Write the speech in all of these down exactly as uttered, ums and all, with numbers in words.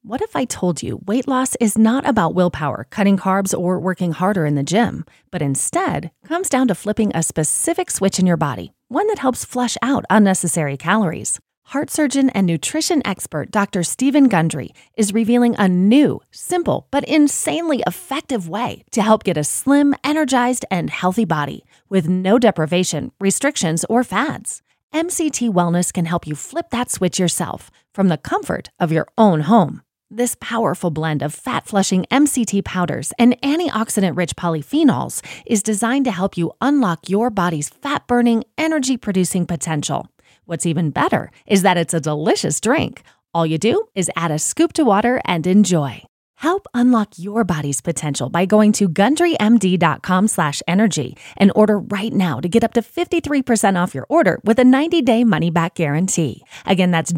What if I told you weight loss is not about willpower, cutting carbs, or working harder in the gym, but instead comes down to flipping a specific switch in your body, one that helps flush out unnecessary calories? Heart surgeon and nutrition expert Doctor Stephen Gundry is revealing a new, simple, but insanely effective way to help get a slim, energized, and healthy body with no deprivation, restrictions, or fads. M C T Wellness can help you flip that switch yourself from the comfort of your own home. This powerful blend of fat-flushing M C T powders and antioxidant-rich polyphenols is designed to help you unlock your body's fat-burning, energy-producing potential. What's even better is that it's a delicious drink. All you do is add a scoop to water and enjoy. Help unlock your body's potential by going to gundrymd.com slash energy and order right now to get up to fifty-three percent off your order with a ninety-day money-back guarantee. Again, that's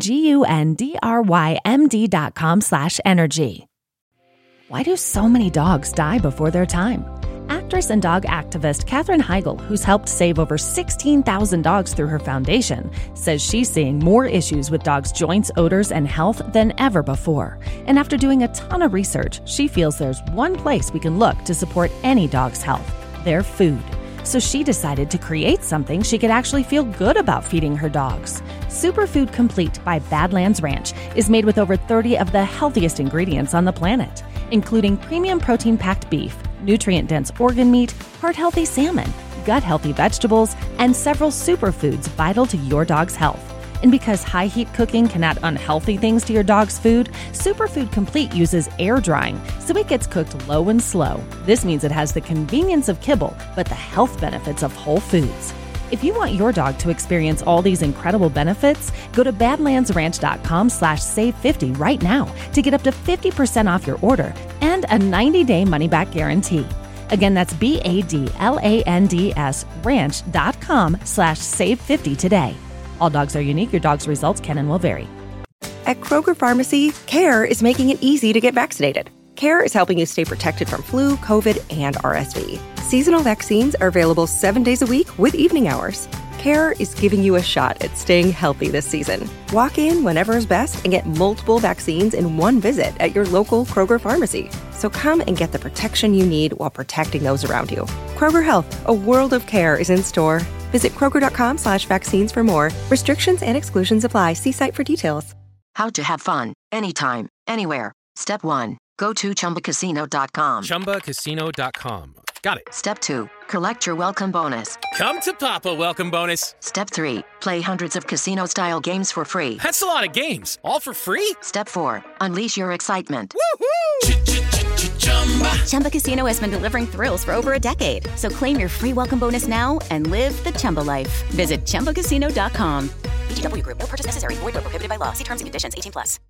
G-U-N-D-R-Y-M-D dot com slash energy. Why do so many dogs die before their time? Actress and dog activist Katherine Heigl, who's helped save over sixteen thousand dogs through her foundation, says she's seeing more issues with dogs' joints, odors, and health than ever before. And after doing a ton of research, she feels there's one place we can look to support any dog's health: their food. So she decided to create something she could actually feel good about feeding her dogs. Superfood Complete by Badlands Ranch is made with over thirty of the healthiest ingredients on the planet, including premium protein-packed beef, nutrient-dense organ meat, heart-healthy salmon, gut-healthy vegetables, and several superfoods vital to your dog's health. And because high-heat cooking can add unhealthy things to your dog's food, Superfood Complete uses air drying, so it gets cooked low and slow. This means it has the convenience of kibble, but the health benefits of whole foods. If you want your dog to experience all these incredible benefits, go to badlandsranch.com slash save 50 right now to get up to fifty percent off your order and a ninety-day money-back guarantee. Again, that's B-A-D-L-A-N-D-S ranch.com slash save 50 today. All dogs are unique. Your dog's results can and will vary. At Kroger Pharmacy, CARE is making it easy to get vaccinated. CARE is helping you stay protected from flu, COVID, and R S V. Seasonal vaccines are available seven days a week with evening hours. CARE is giving you a shot at staying healthy this season. Walk in whenever is best and get multiple vaccines in one visit at your local Kroger Pharmacy. So come and get the protection you need while protecting those around you. Kroger Health, a world of care, is in store. Visit Kroger.com slash vaccines for more. Restrictions and exclusions apply. See site for details. How to have fun anytime, anywhere. Step one, go to chumba casino dot com. chumba casino dot com. Got it. Step two, collect your welcome bonus. Come to Papa welcome bonus. Step three, play hundreds of casino-style games for free. That's a lot of games. All for free? Step four, unleash your excitement. Woohoo! Chumba Casino has been delivering thrills for over a decade. So claim your free welcome bonus now and live the Chumba life. Visit chumba casino dot com. V G W Group. No purchase necessary. Void where prohibited by law. See terms and conditions. eighteen plus.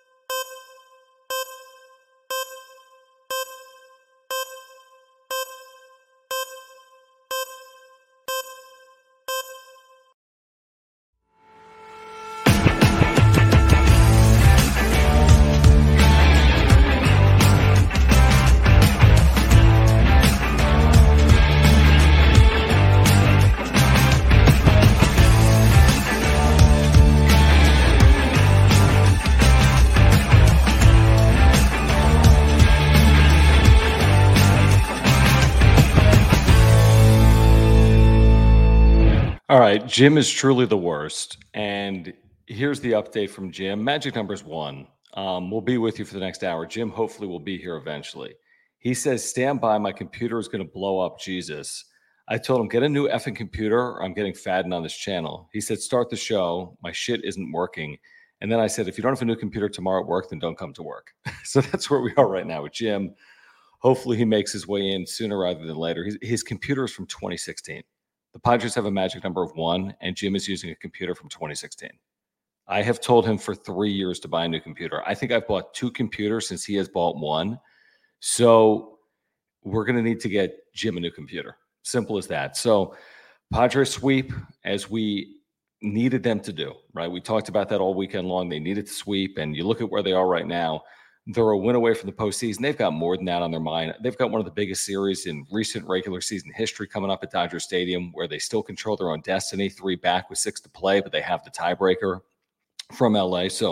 All right, Jim is truly the worst. And here's the update from Jim. Magic number's one. Um, we'll be with you for the next hour. Jim hopefully will be here eventually. He says, stand by, my computer is going to blow up, Jesus. I told him, get a new effing computer or I'm getting fattened on this channel. He said, start the show. My shit isn't working. And then I said, if you don't have a new computer tomorrow at work, then don't come to work. So that's where we are right now with Jim. Hopefully he makes his way in sooner rather than later. His, his computer is from twenty sixteen. The Padres have a magic number of one, and Jim is using a computer from twenty sixteen. I have told him for three years to buy a new computer. I think I've bought two computers since he has bought one. So we're going to need to get Jim a new computer. Simple as that. So Padres sweep, as we needed them to do, right? We talked about that all weekend long. They needed to sweep, and you look at where they are right now. They're a win away from the postseason. They've got more than that on their mind. They've got one of the biggest series in recent regular season history coming up at Dodger Stadium, where they still control their own destiny. Three back with six to play, but they have the tiebreaker from L A. So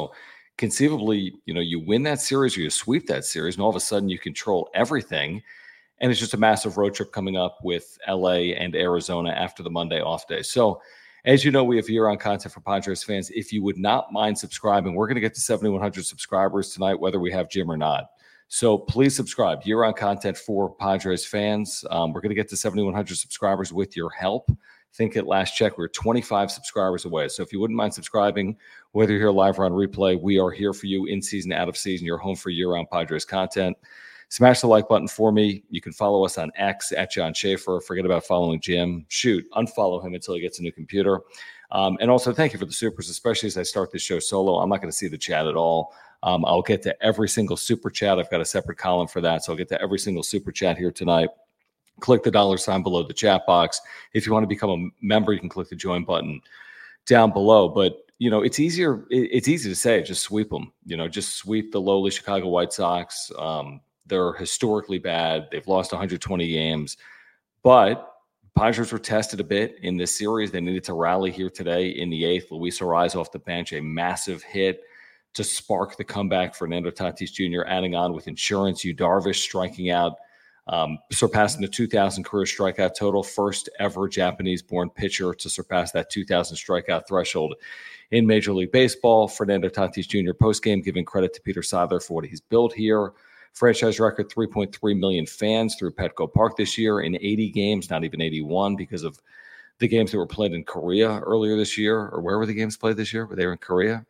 conceivably, you know, you win that series or you sweep that series, and all of a sudden you control everything. And it's just a massive road trip coming up with L A and Arizona after the Monday off day. So, as you know, we have year-round content for Padres fans. If you would not mind subscribing, we're going to get to seventy-one hundred subscribers tonight, whether we have Jim or not. So please subscribe. Year-round content for Padres fans. Um, we're going to get to seventy-one hundred subscribers with your help. I think at last check, we we're twenty-five subscribers away. So if you wouldn't mind subscribing, whether you're here live or on replay, we are here for you in season, out of season. You're home for year-round Padres content. Smash the like button for me. You can follow us on X at John Schaefer. Forget about following Jim. Shoot, unfollow him until he gets a new computer. Um, and also, thank you for the supers, especially as I start this show solo. I'm not going to see the chat at all. Um, I'll get to every single super chat. I've got a separate column for that, so I'll get to every single super chat here tonight. Click the dollar sign below the chat box. If you want to become a member, you can click the join button down below. But you know, it's easier. It's easy to say, just sweep them. You know, just sweep the lowly Chicago White Sox. Um, They're historically bad. They've lost one hundred twenty games. But Padres were tested a bit in this series. They needed to rally here today in the eighth. Luis Arraez off the bench, a massive hit to spark the comeback. Fernando Tatis Junior adding on with insurance. Yu Darvish striking out, um, surpassing the two thousand career strikeout total. First ever Japanese-born pitcher to surpass that two thousand strikeout threshold in Major League Baseball. Fernando Tatis Junior postgame giving credit to Peter Seidler for what he's built here. Franchise record three point three million fans through Petco Park this year in eighty games, not even eighty-one because of the games that were played in Korea earlier this year. Or where were the games played this year? Were they in Korea?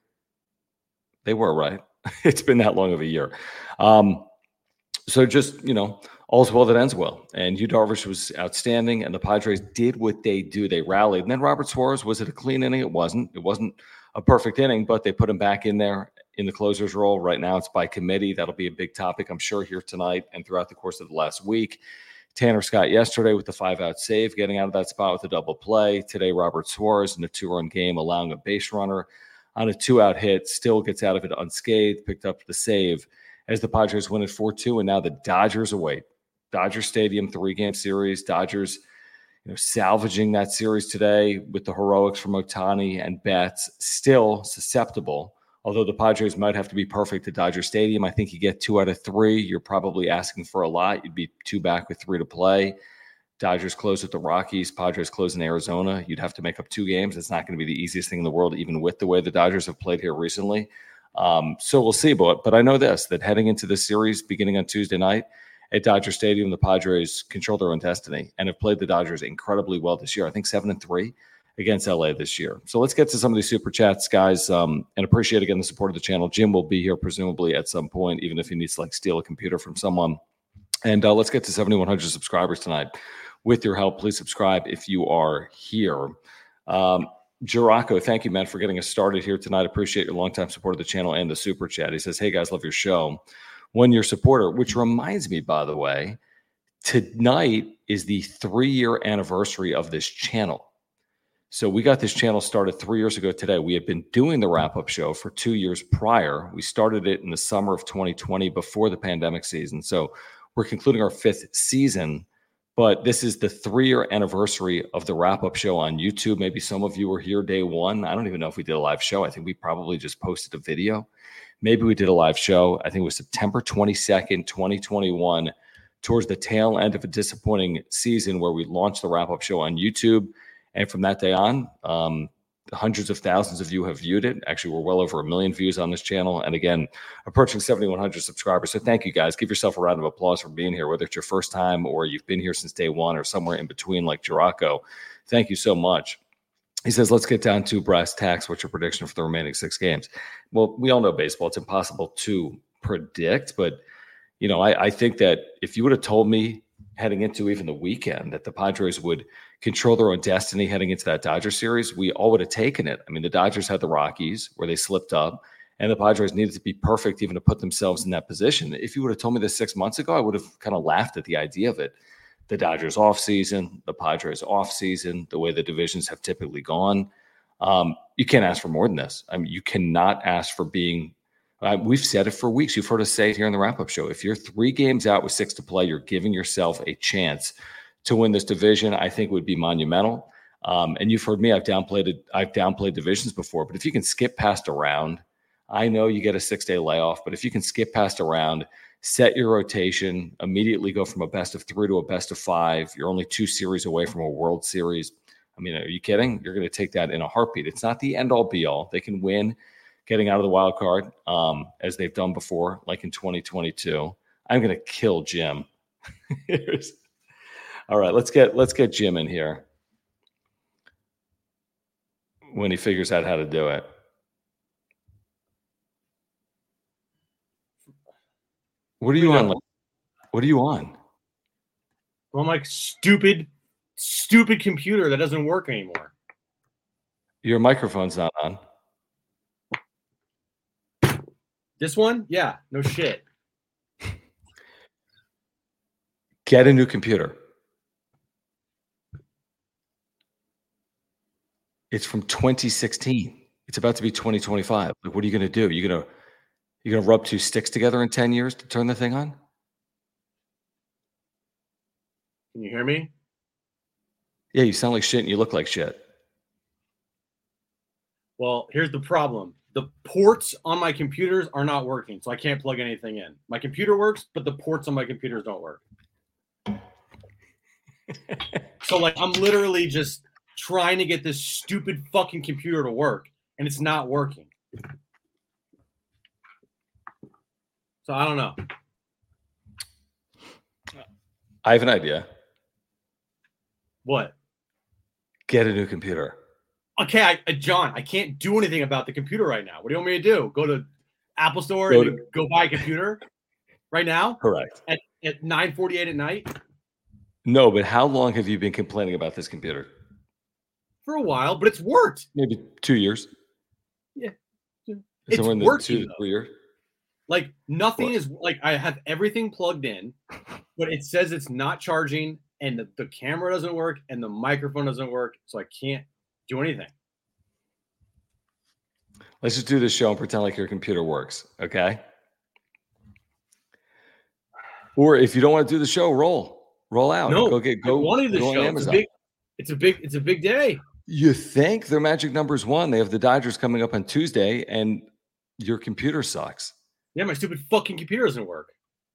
They were, right? It's been that long of a year. Um, so just, you know, all's well that ends well. And Yu Darvish was outstanding, and the Padres did what they do. They rallied. And then Robert Suarez, was it a clean inning? It wasn't. It wasn't a perfect inning, but they put him back in there in the closer's role. Right now it's by committee. That'll be a big topic, I'm sure, here tonight and throughout the course of the last week. Tanner Scott yesterday with the five-out save, getting out of that spot with a double play. Today, Robert Suarez in a two-run game, allowing a base runner on a two-out hit, still gets out of it unscathed, picked up the save as the Padres win it four two, and now the Dodgers await. Dodger Stadium, three-game series. Dodgers, you know, salvaging that series today with the heroics from Ohtani and Betts, still susceptible. Although the Padres might have to be perfect at Dodger Stadium, I think you get two out of three. You're probably asking for a lot. You'd be two back with three to play. Dodgers close with the Rockies. Padres close in Arizona. You'd have to make up two games. It's not going to be the easiest thing in the world, even with the way the Dodgers have played here recently. Um, so we'll see. But, but I know this, that heading into this series beginning on Tuesday night at Dodger Stadium, the Padres control their own destiny and have played the Dodgers incredibly well this year. I think seven and three. Against L A this year. So let's get to some of these super chats, guys, um, and appreciate again the support of the channel. Jim will be here presumably at some point, even if he needs to like steal a computer from someone. And uh, let's get to seventy-one hundred subscribers tonight. With your help, please subscribe if you are here. Um, Jiraco, thank you, man, for getting us started here tonight. Appreciate your longtime support of the channel and the super chat. He says, hey, guys, love your show. One-year supporter, which reminds me, by the way, tonight is the three-year anniversary of this channel. So we got this channel started three years ago today. We had been doing the wrap-up show for two years prior. We started it in the summer of twenty twenty before the pandemic season. So we're concluding our fifth season, but this is the three-year anniversary of the wrap-up show on YouTube. Maybe some of you were here day one. I don't even know if we did a live show. I think we probably just posted a video. Maybe we did a live show. I think it was September twenty-second, twenty twenty-one, towards the tail end of a disappointing season where we launched the wrap-up show on YouTube. And from that day on, um, hundreds of thousands of you have viewed it. Actually, we're well over a million views on this channel. And again, approaching seventy-one hundred subscribers. So thank you, guys. Give yourself a round of applause for being here, whether it's your first time or you've been here since day one or somewhere in between like Jiraco. Thank you so much. He says, let's get down to brass tacks. What's your prediction for the remaining six games? Well, we all know baseball. It's impossible to predict. But, you know, I, I think that if you would have told me heading into even the weekend that the Padres would control their own destiny heading into that Dodger series, we all would have taken it. I mean, the Dodgers had the Rockies where they slipped up, and the Padres needed to be perfect even to put themselves in that position. If you would have told me this six months ago, I would have kind of laughed at the idea of it. The Dodgers offseason, the Padres offseason, the way the divisions have typically gone. Um, you can't ask for more than this. I mean, you cannot ask for being uh, – we've said it for weeks. You've heard us say it here in the wrap-up show. If you're three games out with six to play, you're giving yourself a chance to win this division. I think would be monumental. Um, and you've heard me, I've downplayed it, I've downplayed divisions before, but if you can skip past a round, I know you get a six-day layoff, but if you can skip past a round, set your rotation, immediately go from a best of three to a best of five. You're only two series away from a World Series. I mean, are you kidding? You're going to take that in a heartbeat. It's not the end-all, be-all. They can win getting out of the wild card, um, as they've done before, like in twenty twenty-two. I'm going to kill Jim. All right, let's get let's get Jim in here when he figures out how to do it. What are you on? What are you on? On my stupid, stupid computer that doesn't work anymore. Your microphone's not on. This one? Yeah, no shit. Get a new computer. It's from twenty sixteen. It's about to be twenty twenty-five. Like, what are you going to do? You're going to you're going to rub two sticks together in ten years to turn the thing on? Can you hear me? Yeah, you sound like shit and you look like shit. Well, here's the problem. The ports on my computers are not working, so I can't plug anything in. My computer works, but the ports on my computers don't work. So, like, I'm literally just trying to get this stupid fucking computer to work, and it's not working. So, I don't know. I have an idea. What? Get a new computer. Okay, I, uh, John, I can't do anything about the computer right now. What do you want me to do? Go to Apple Store go and to- go buy a computer right now? Correct. At, at nine forty-eight at night? No, but how long have you been complaining about this computer? For a while, but it's worked. Maybe two years. Yeah. It's It's in the working, two to though. three years. Like, nothing What? is like I have everything plugged in, but it says it's not charging, and the, the camera doesn't work, and the microphone doesn't work, so I can't do anything. Let's just do this show and pretend like your computer works, okay? Or if you don't want to do the show, roll. Roll out. No, go get I go, wanted the go on show. It's a Amazon. big, it's a big, it's a big day. You think their magic numbers won? They have the Dodgers coming up on Tuesday, and your computer sucks. Yeah, my stupid fucking computer doesn't work.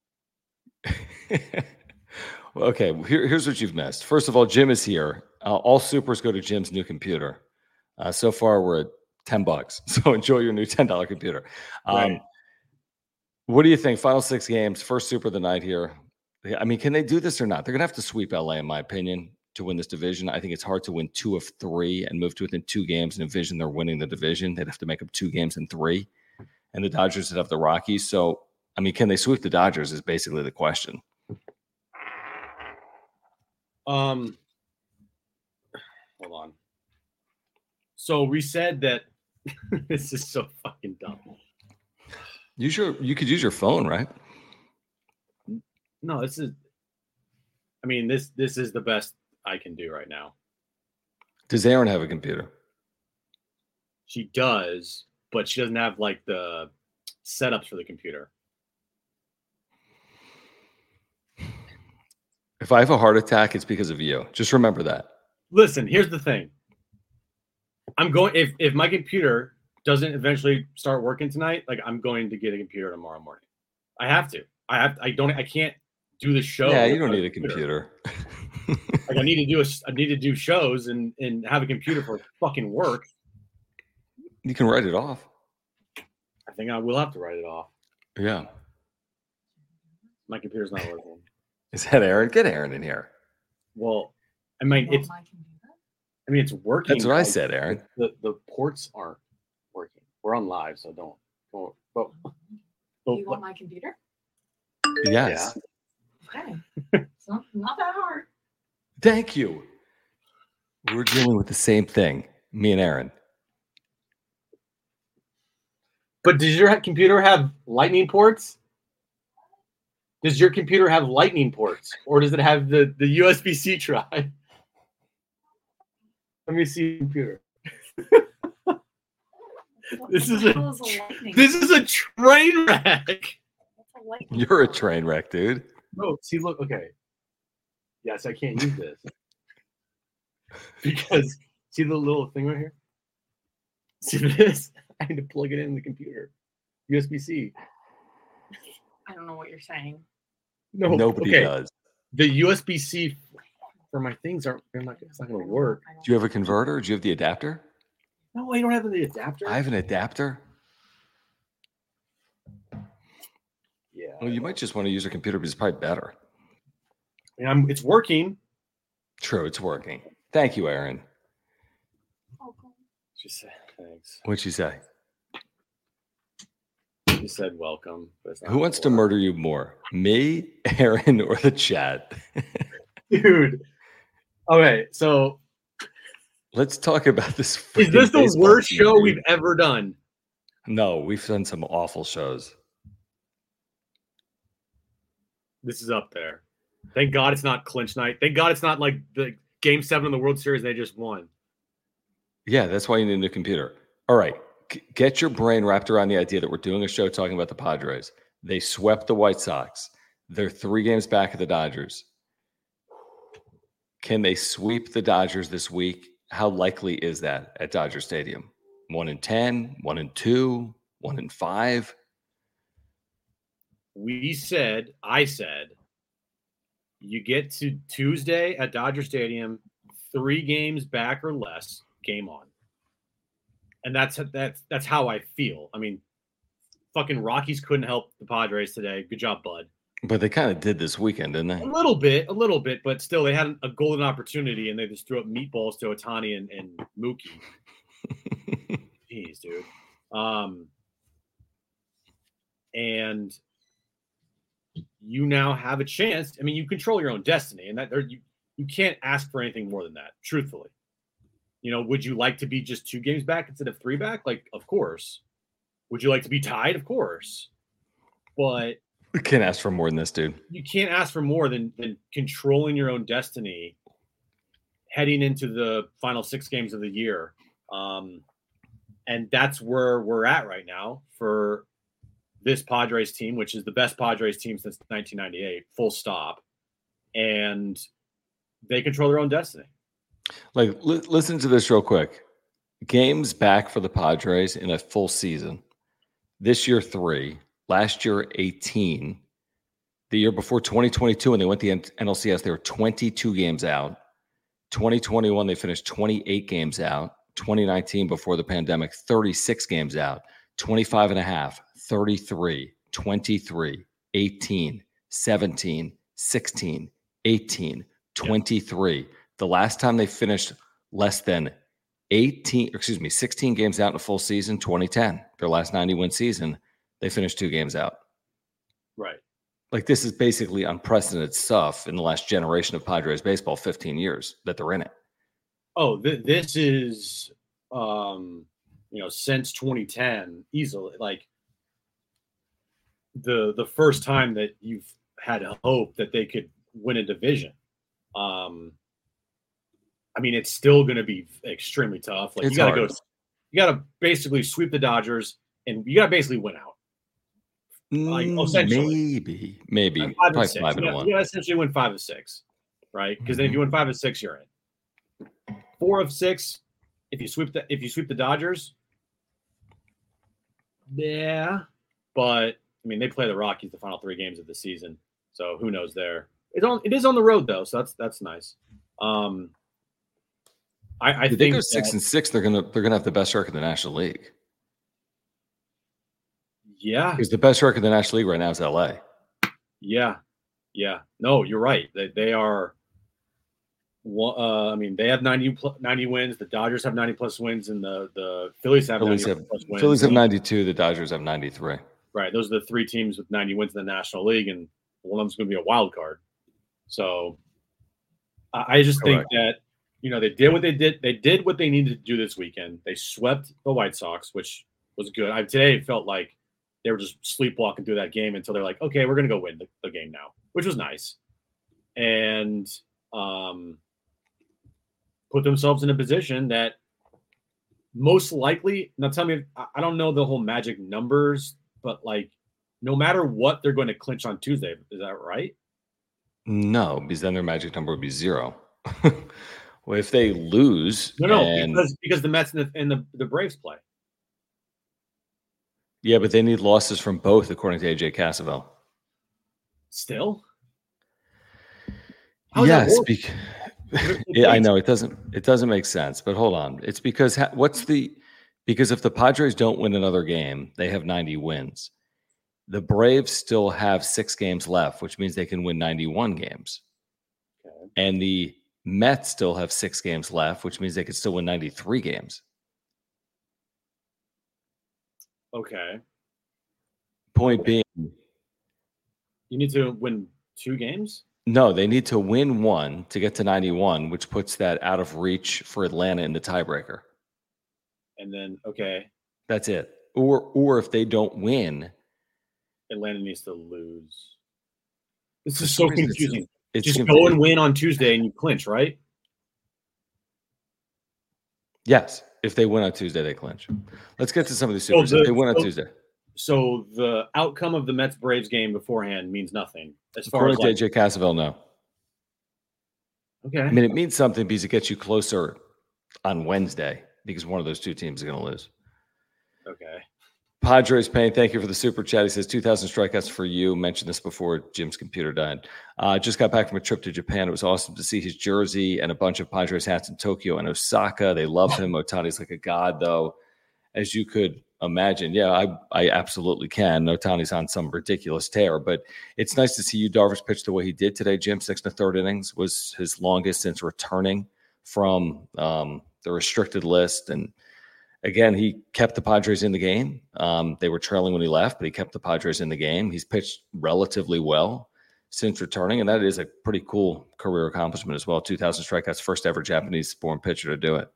Well, okay, here, here's what you've missed. First of all, Jim is here. Uh, all supers go to Jim's new computer. Uh, so far, we're at ten bucks. So enjoy your new ten dollar computer. Um, Right. What do you think? Final six games, first super of the night here. I mean, can they do this or not? They're going to have to sweep L A, in my opinion, to win this division. I think it's hard to win two of three and move to within two games and envision they're winning the division. They'd have to make up two games in three. And the Dodgers would have the Rockies. So, I mean, can they sweep the Dodgers is basically the question. Um, hold on. So we said that this is so fucking dumb. Use your, you could use your phone, right? No, this is. I mean, this this is the best I can do right now. Does Aaron have a computer? She does, but she doesn't have like the setups for the computer. If I have a heart attack, it's because of you. Just remember that. Listen, here's the thing. I'm going if if my computer doesn't eventually start working tonight, like I'm going to get a computer tomorrow morning. I have to. I have. I don't. I can't do the show. Yeah, you don't on need a computer. Like I need to do a. I need to do shows and and have a computer for fucking work. You can write it off. I think I will have to write it off. Yeah. My computer's not working. Is that Aaron? Get Aaron in here. Well, I mean it's. I mean it's working. That's what I like, said, Aaron. The the ports aren't working. We're on live, so don't. don't but, Do you want my computer? Yes. Okay. It's not, not that hard. Thank you. We're dealing with the same thing, me and Aaron. But does your computer have lightning ports? Does your computer have lightning ports, or does it have the, the U S B C drive? Let me see your computer. This is a, this is a train wreck. You're a train wreck, dude. No, see, look, okay. Yes, I can't use this because see the little thing right here. See this? I need to plug it in the computer. U S B C. I don't know what you're saying. No, Nobody okay. does. The U S B C for my things aren't. Not, it's not going to work. Do you have a converter? Do you have the adapter? No, I don't have the adapter. I have an adapter. Yeah. Well, you might just want to use a computer, but it's probably better. And I'm, it's working. True, it's working. Thank you, Aaron. She said thanks. What'd she say? She said welcome. But it's not Who wants to work. murder you more, me, Aaron, or the chat? Dude. Okay, so let's talk about this. Is this the baseball worst team, show dude. we've ever done? No, we've done some awful shows. This is up there. Thank God it's not clinch night. Thank God it's not like the game seven of the World Series they just won. Yeah, that's why you need a new computer. All right. G- get your brain wrapped around the idea that we're doing a show talking about the Padres. They swept the White Sox. They're three games back of the Dodgers. Can they sweep the Dodgers this week? How likely is that at Dodger Stadium? One in ten, one in two, one in five? We said, I said, you get to Tuesday at Dodger Stadium, three games back or less, game on. And that's that's that's how I feel. I mean, fucking Rockies couldn't help the Padres today. Good job, bud. But they kind of did this weekend, didn't they? A little bit, a little bit, but still, they had a golden opportunity, and they just threw up meatballs to Ohtani and, and Mookie. Jeez, dude. Um, and you now have a chance. I mean, you control your own destiny, and that there, you you can't ask for anything more than that. Truthfully, you know, would you like to be just two games back instead of three back? Like, of course. Would you like to be tied? Of course. But We can't ask for more than this, dude. you can't ask for more than than controlling your own destiny heading into the final six games of the year. Um, and that's where we're at right now for this Padres team, which is the best Padres team since nineteen ninety-eight, full stop. And they control their own destiny. Like, li- listen to this real quick. Games back for the Padres in a full season. This year, three. Last year, eighteen. The year before, twenty twenty-two, when they went to the N L C S, they were twenty-two games out. twenty twenty-one, they finished twenty-eight games out. twenty nineteen, before the pandemic, thirty-six games out. twenty-five and a half, thirty-three, twenty-three, eighteen, seventeen, sixteen, eighteen, twenty-three. The last time they finished less than eighteen, excuse me, sixteen games out in a full season, twenty ten. Their last ninety-win season, they finished two games out. Right. Like, this is basically unprecedented stuff in the last generation of Padres baseball, fifteen years that they're in it. Oh, th- this is, um, you know, since twenty ten, easily, like the the first time that you've had hope that they could win a division. Um, I mean, it's still going to be extremely tough. Like, It's you got to hard. go, you got to basically sweep the Dodgers, and you got to basically win out. Like, Mm, essentially. maybe, maybe Like five probably and six. five You and gotta- one. you got to essentially win five of six, right? Because then if you win five of six, you're in. Four of six. If you sweep the if you sweep the Dodgers, yeah. But I mean, they play the Rockies the final three games of the season, so who knows there? It's on. It is on the road though, so that's that's nice. Um, I, I If they think go six that- and six, they're gonna they're gonna have the best record in the National League. yeah, Because the best record in the National League right now is L A. yeah, yeah. No, you're right. They they are. One, uh, I mean, they have ninety, pl- ninety wins. The Dodgers have ninety plus wins, and the the Phillies have Phillies ninety have plus wins. Phillies have ninety-two. The Dodgers have ninety-three. Right. Those are the three teams with ninety wins in the National League, and one of them's going to be a wild card. So I, I just Correct. think that, you know, they did what they did. They did what they needed to do this weekend. They swept the White Sox, which was good. I today it felt like they were just sleepwalking through that game until they're like, okay, we're going to go win the, the game now, which was nice. And um, put themselves in a position that most likely, now tell me, I I don't know the whole magic numbers, but like, no matter what, they're going to clinch on Tuesday. Is that right? No, because then their magic number would be zero. Well, if they lose, No, no, and because because the Mets and the, and the, the Braves play. Yeah, but they need losses from both, according to A J Cassavell. Still? How yes, because yeah, I know it doesn't it doesn't make sense, but hold on. It's because ha- what's the because if the Padres don't win another game, they have ninety wins. The Braves still have six games left, which means they can win ninety-one games. Okay. And the Mets still have six games left, which means they could still win ninety-three games. Okay. Point being, you need to win two games? No, they need to win one to get to ninety-one, which puts that out of reach for Atlanta in the tiebreaker. And then, okay. That's it. Or or if they don't win, Atlanta needs to lose. This is so confusing. It's, it's Just confusing. go and win on Tuesday and you clinch, right? Yes. If they win on Tuesday, they clinch. Let's get to some of these supers. So the, if they win on so, Tuesday. So the outcome of the Mets-Braves game beforehand means nothing. As far According as to like, A J Cassavell, no. Okay. I mean, it means something because it gets you closer on Wednesday because one of those two teams is going to lose. Okay. Padres Payne, thank you for the super chat. He says two thousand strikeouts for you. Mentioned this before Jim's computer died. Uh, just got back from a trip to Japan. It was awesome to see his jersey and a bunch of Padres hats in Tokyo and Osaka. They love him. Ohtani's like a god, though, as you could imagine. Yeah, I, I absolutely can. Ohtani's on some ridiculous tear, but it's nice to see Yu Darvish pitch the way he did today. Jim, six and a third innings was his longest since returning from um, the restricted list. And again, he kept the Padres in the game. Um, they were trailing when he left, but he kept the Padres in the game. He's pitched relatively well since returning, and that is a pretty cool career accomplishment as well. two thousand strikeouts, first ever Japanese-born pitcher to do it.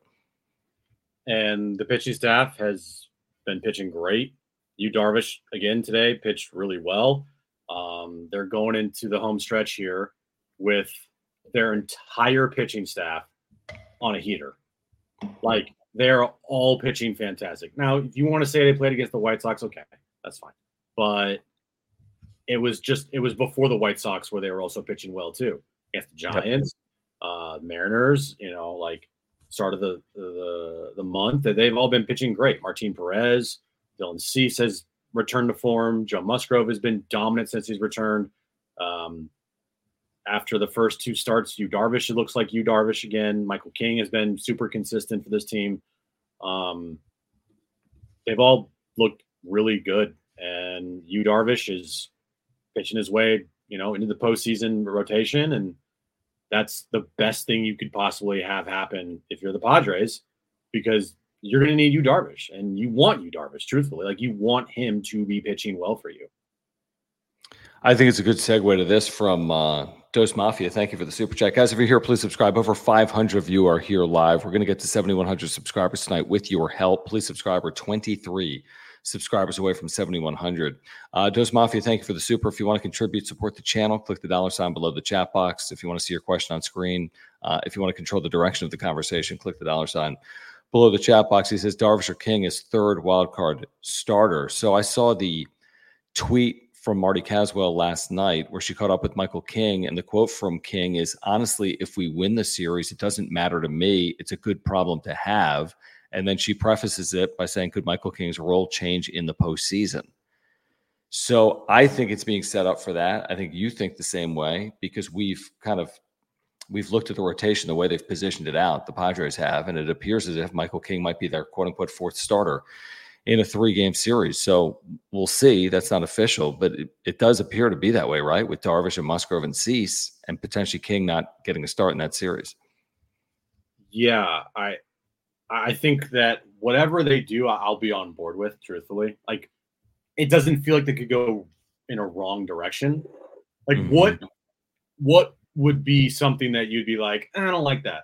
And the pitching staff has been pitching great. Yu Darvish, again, today pitched really well. Um, they're going into the home stretch here with their entire pitching staff on a heater. Like, they're all pitching fantastic. Now, if you want to say they played against the White Sox, okay, that's fine. But it was just it was before the White Sox where they were also pitching well too. Against the Giants, uh, Mariners, you know, like start of the the the month, that they've all been pitching great. Martin Perez, Dylan Cease has returned to form. Joe Musgrove has been dominant since he's returned. Um, After the first two starts, Yu Darvish, it looks like Yu Darvish again. Michael King has been super consistent for this team. Um, they've all looked really good, and Yu Darvish is pitching his way, you know, into the postseason rotation, and that's the best thing you could possibly have happen if you're the Padres, because you're going to need Yu Darvish, and you want Yu Darvish, truthfully. Like, you want him to be pitching well for you. I think it's a good segue to this from uh, Dose Mafia. Thank you for the super chat. Guys, if you're here, please subscribe. Over five hundred of you are here live. We're going to get to seventy-one hundred subscribers tonight with your help. Please subscribe. We're twenty-three subscribers away from seventy-one hundred. Uh, Dose Mafia, thank you for the super. If you want to contribute, support the channel, click the dollar sign below the chat box. If you want to see your question on screen, uh, if you want to control the direction of the conversation, click the dollar sign below the chat box. He says Darvish or King is third wildcard starter. So I saw the tweet from Marty Caswell last night where she caught up with Michael King, and the quote from King is, honestly, if we win the series, it doesn't matter to me. It's a good problem to have. And then she prefaces it by saying, could Michael King's role change in the postseason? So I think it's being set up for that. I think you think the same way, because we've kind of we've looked at the rotation, the way they've positioned it out, the Padres have, and it appears as if Michael King might be their quote-unquote fourth starter in a three-game series. So we'll see. That's not official, but it, it does appear to be that way, right? With Darvish and Musgrove and Cease, and potentially King not getting a start in that series. Yeah, I I think that whatever they do, I'll be on board with, truthfully. Like, it doesn't feel like they could go in a wrong direction. Like, mm-hmm. what what would be something that you'd be like, I don't like that?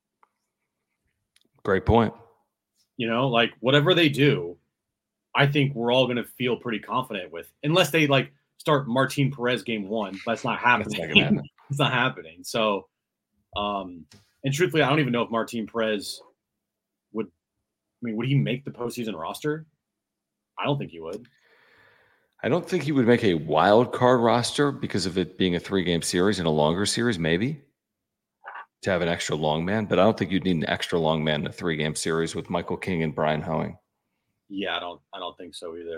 Great point. You know, like, whatever they do, I think we're all going to feel pretty confident with, unless they like start Martin Perez game one. That's not happening. That's not happen. It's not happening. So, um, and truthfully, I don't even know if Martin Perez would, I mean, would he make the postseason roster? I don't think he would. I don't think he would make a wild card roster because of it being a three game series and a longer series, maybe to have an extra long man, but I don't think you'd need an extra long man in a three game series with Michael King and Brian Hoeing. Yeah, I don't I don't think so either.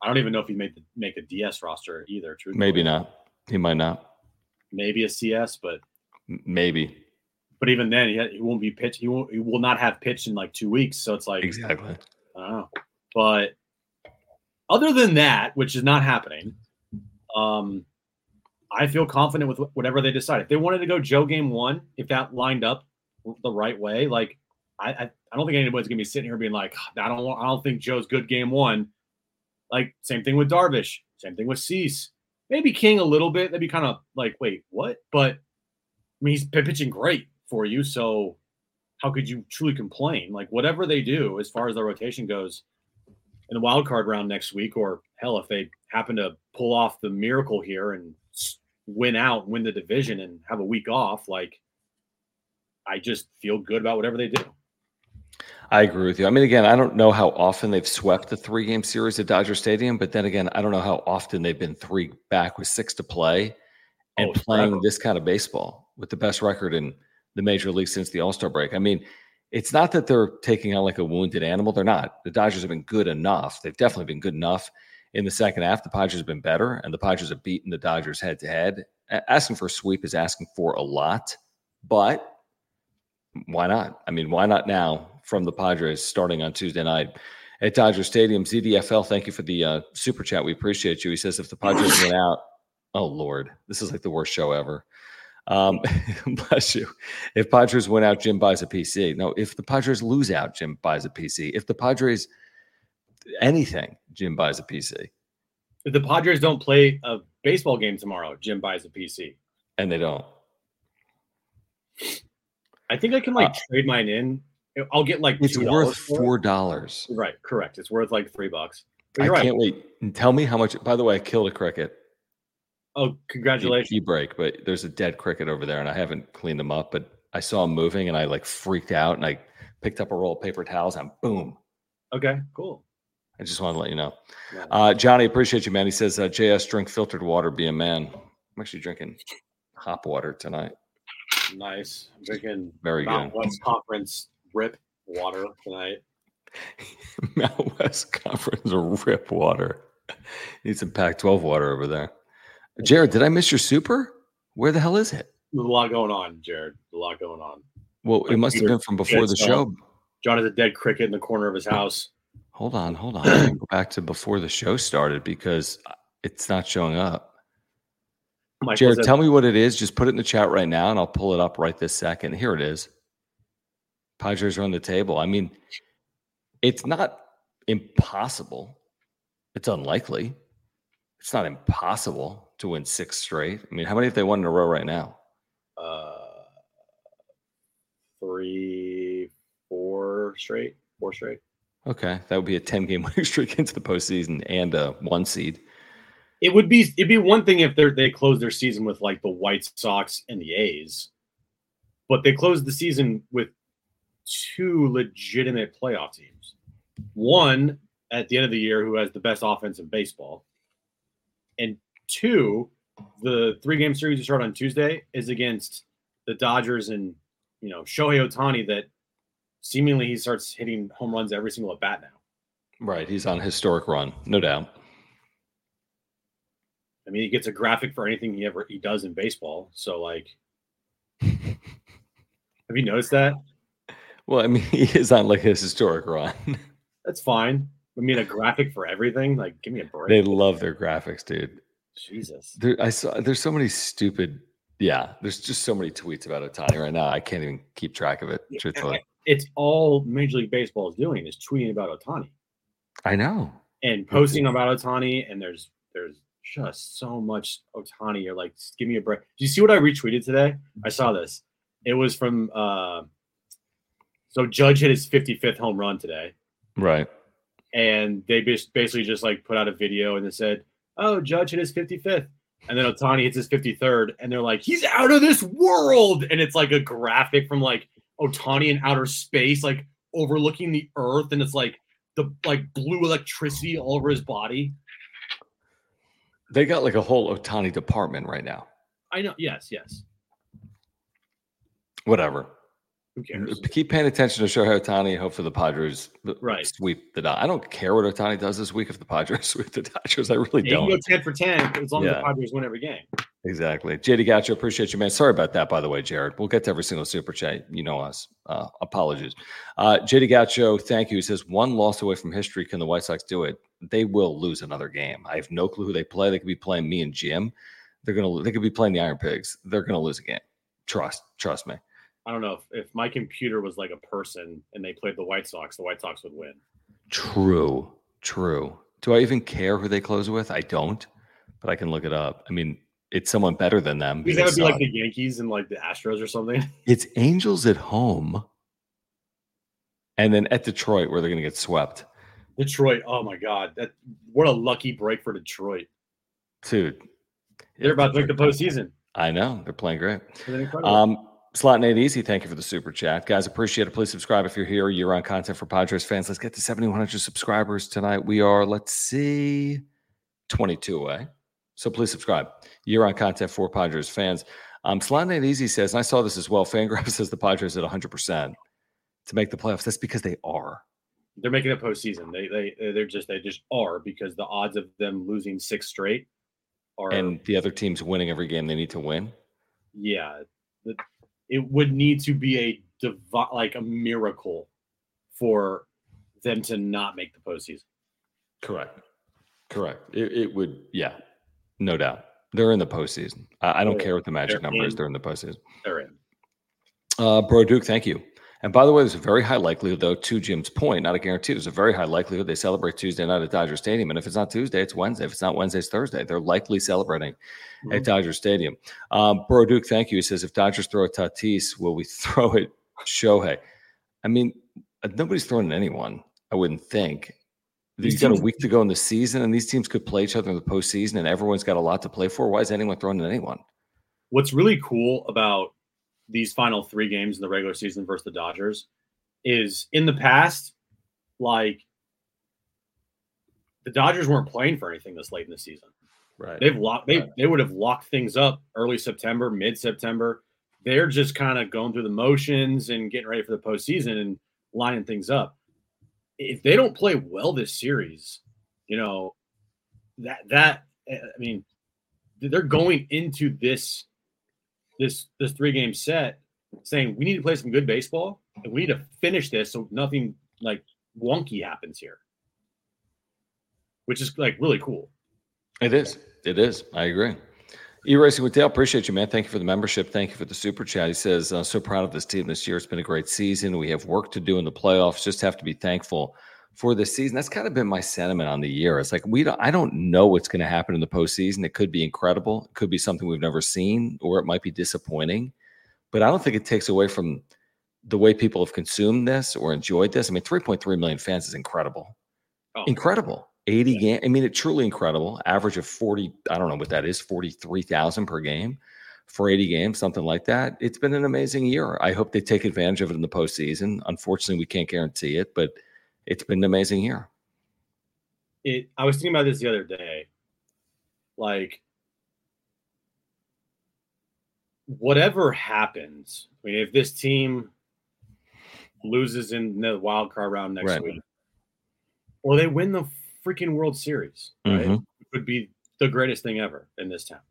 I don't even know if he made the, make a D S roster either. Truthfully. Maybe not. He might not. Maybe a C S, but maybe. But even then, he, had, he won't be pitched. He won't. He will not have pitched in like two weeks. So it's like exactly. I don't know. But other than that, which is not happening, um, I feel confident with whatever they decide. If they wanted to go Joe game one, if that lined up the right way, like I, I, I don't think anybody's gonna be sitting here being like, I don't want, I don't think Joe's good game one. Like same thing with Darvish, same thing with Cease, maybe King a little bit. That'd be kind of like, wait, what? But I mean, he's been pitching great for you, so how could you truly complain? Like whatever they do as far as the rotation goes in the wild card round next week, or hell, if they happen to pull off the miracle here and win out, win the division, and have a week off, like I just feel good about whatever they do. I agree with you. I mean, again, I don't know how often they've swept the three-game series at Dodger Stadium, but then again, I don't know how often they've been three back with six to play and oh, playing forever. this kind of baseball with the best record in the major league since the All-Star break. I mean, it's not that they're taking on like a wounded animal. They're not. The Dodgers have been good enough. They've definitely been good enough. In the second half, the Padres have been better, and the Padres have beaten the Dodgers head-to-head. Asking for a sweep is asking for a lot, but why not? I mean, why not now from the Padres starting on Tuesday night at Dodger Stadium? Z D F L, thank you for the uh, super chat. We appreciate you. He says if the Padres went out, oh, Lord, this is like the worst show ever. Um, bless you. If Padres went out, Jim buys a P C. No, if the Padres lose out, Jim buys a P C. If the Padres anything, Jim buys a P C. If the Padres don't play a baseball game tomorrow, Jim buys a P C. And they don't. I think I can like uh, trade mine in. I'll get like it's two worth for four it. dollars. Right, correct. It's worth like three bucks. I right. can't wait. And tell me how much. By the way, I killed a cricket. Oh, congratulations! Key break, but there's a dead cricket over there, and I haven't cleaned them up. But I saw him moving, and I like freaked out, and I picked up a roll of paper towels, and boom. Okay, cool. I just want to let you know, uh, Johnny. Appreciate you, man. He says, uh, "J S drink filtered water, be a man." I'm actually drinking hop water tonight. Nice. I'm drinking very Mount good. West Conference Rip water tonight. Mount West Conference Rip water. Need some Pac twelve water over there. Jared, did I miss your super? Where the hell is it? There's a lot going on, Jared. A lot going on. Well, it must have been from before the show. John has a dead cricket in the corner of his house. Hold on, hold on. I go back to before the show started because it's not showing up. Mike, Jared, tell me what it is. Just put it in the chat right now, and I'll pull it up right this second. Here it is. Padres are on the table. I mean, it's not impossible. It's unlikely. It's not impossible to win six straight. I mean, how many have they won in a row right now? Uh, three, four straight. Four straight. Okay, that would be a ten-game winning streak into the postseason and a one seed. It would be it'd be one thing if they they closed their season with like the White Sox and the A's, but they closed the season with two legitimate playoff teams. One at the end of the year who has the best offense in baseball, and two, the three-game series you start on Tuesday is against the Dodgers and you know Shohei Ohtani that seemingly he starts hitting home runs every single at bat now. Right, he's on a historic run, no doubt. I mean, he gets a graphic for anything he ever he does in baseball. So, like, have you noticed that? Well, I mean, he is on like his historic run. That's fine. I mean, a graphic for everything. Like, give me a break. They love their graphics, dude. Jesus, there, I saw. There's so many stupid. Yeah, there's just so many tweets about Ohtani right now. I can't even keep track of it. Truthfully, it's all Major League Baseball is doing is tweeting about Ohtani. I know, and posting about Ohtani, and there's there's. just so much Ohtani. You're like, give me a break. Do you see what I retweeted today? I saw this. It was from uh so Judge hit his fifty-fifth home run today. Right. And they basically just like put out a video and it said, oh, Judge hit his fifty-fifth. And then Ohtani hits his fifty-third. And they're like, he's out of this world. And it's like a graphic from like Ohtani in outer space, like overlooking the earth. And it's like the like blue electricity all over his body. They got like a whole Ohtani department right now. I know. Yes, yes. Whatever. Who cares? Keep paying attention to Shohei Ohtani. Hope for the Padres right. sweep the Dodgers. I don't care what Ohtani does this week if the Padres sweep the Dodgers. I really yeah, don't. You can go ten for ten as long yeah. as the Padres win every game. Exactly. J D Gacho, appreciate you, man. Sorry about that, by the way, Jared. We'll get to every single super chat. You know us. Uh, apologies. Uh, J D Gacho, thank you. He says, one loss away from history. Can the White Sox do it? They will lose another game. I have no clue who they play. They could be playing me and Jim. They're gonna. They could be playing the Iron Pigs. They're gonna lose a game. Trust. Trust me. I don't know if, if my computer was like a person and they played the White Sox, the White Sox would win. True. True. Do I even care who they close with? I don't, but I can look it up. I mean, it's someone better than them. Is that would be like the Yankees and like the Astros or something? It's Angels at home. And then at Detroit, where they're going to get swept. Detroit. Oh my God. That what a lucky break for Detroit. Dude. They're about to make the postseason. I know. They're playing great. They're incredible. Um, Slot Nate Easy, thank you for the super chat. Guys, appreciate it. Please subscribe if you're here. Year-round content for Padres fans. Let's get to seventy-one hundred subscribers tonight. We are, let's see, twenty-two away. So please subscribe. Year-round content for Padres fans. Um, Slot Nate Easy says, and I saw this as well, Fangraph says the Padres at one hundred percent to make the playoffs. That's because they are. They're making a postseason. They, they, they're just, they just are because the odds of them losing six straight are. And the other team's winning every game they need to win. Yeah. The, It would need to be a divi- like a miracle for them to not make the postseason. Correct. Correct. It, it would, yeah, no doubt. They're in the postseason. I, I don't they're, care what the magic number in, is. They're in the postseason. They're in. Uh, Bro Duke, thank you. And by the way, there's a very high likelihood, though, to Jim's point, not a guarantee. There's a very high likelihood they celebrate Tuesday night at Dodger Stadium. And if it's not Tuesday, it's Wednesday. If it's not Wednesday, it's Thursday. They're likely celebrating mm-hmm. at Dodger Stadium. Um, Bro Duke, thank you. He says, if Dodgers throw a Tatis, will we throw it Shohei? I mean, nobody's throwing at anyone, I wouldn't think. You've got a week to go in the season, and these teams could play each other in the postseason, and everyone's got a lot to play for. Why is anyone throwing at anyone? What's really cool about these final three games in the regular season versus the Dodgers is in the past, like the Dodgers weren't playing for anything this late in the season. Right. They've locked, they, right. they would have locked things up early September, mid-September. They're just kind of going through the motions and getting ready for the postseason and lining things up. If they don't play well this series, you know, that, that, I mean, they're going into this, this, this three game set saying we need to play some good baseball and we need to finish this so nothing like wonky happens here, which is like really cool. It is. It is. I agree. E-Racing with Dale, appreciate you, man. Thank you for the membership. Thank you for the super chat. He says, uh, so proud of this team this year. It's been a great season. We have work to do in the playoffs. Just have to be thankful for this season. That's kind of been my sentiment on the year. It's like, we don't, I don't know what's going to happen in the postseason. It could be incredible. It could be something we've never seen, or it might be disappointing. But I don't think it takes away from the way people have consumed this or enjoyed this. I mean, three point three million fans is incredible. Oh. Incredible. eighty game. I mean, it's truly incredible. Average of forty. I don't know what that is. forty-three thousand per game for eighty games, something like that. It's been an amazing year. I hope they take advantage of it in the postseason. Unfortunately, we can't guarantee it, but it's been an amazing year. It. I was thinking about this the other day. Like, whatever happens, I mean, if this team loses in the wild card round next right. week, or they win the freaking World Series, right? Mm-hmm. It would be the greatest thing ever in this town.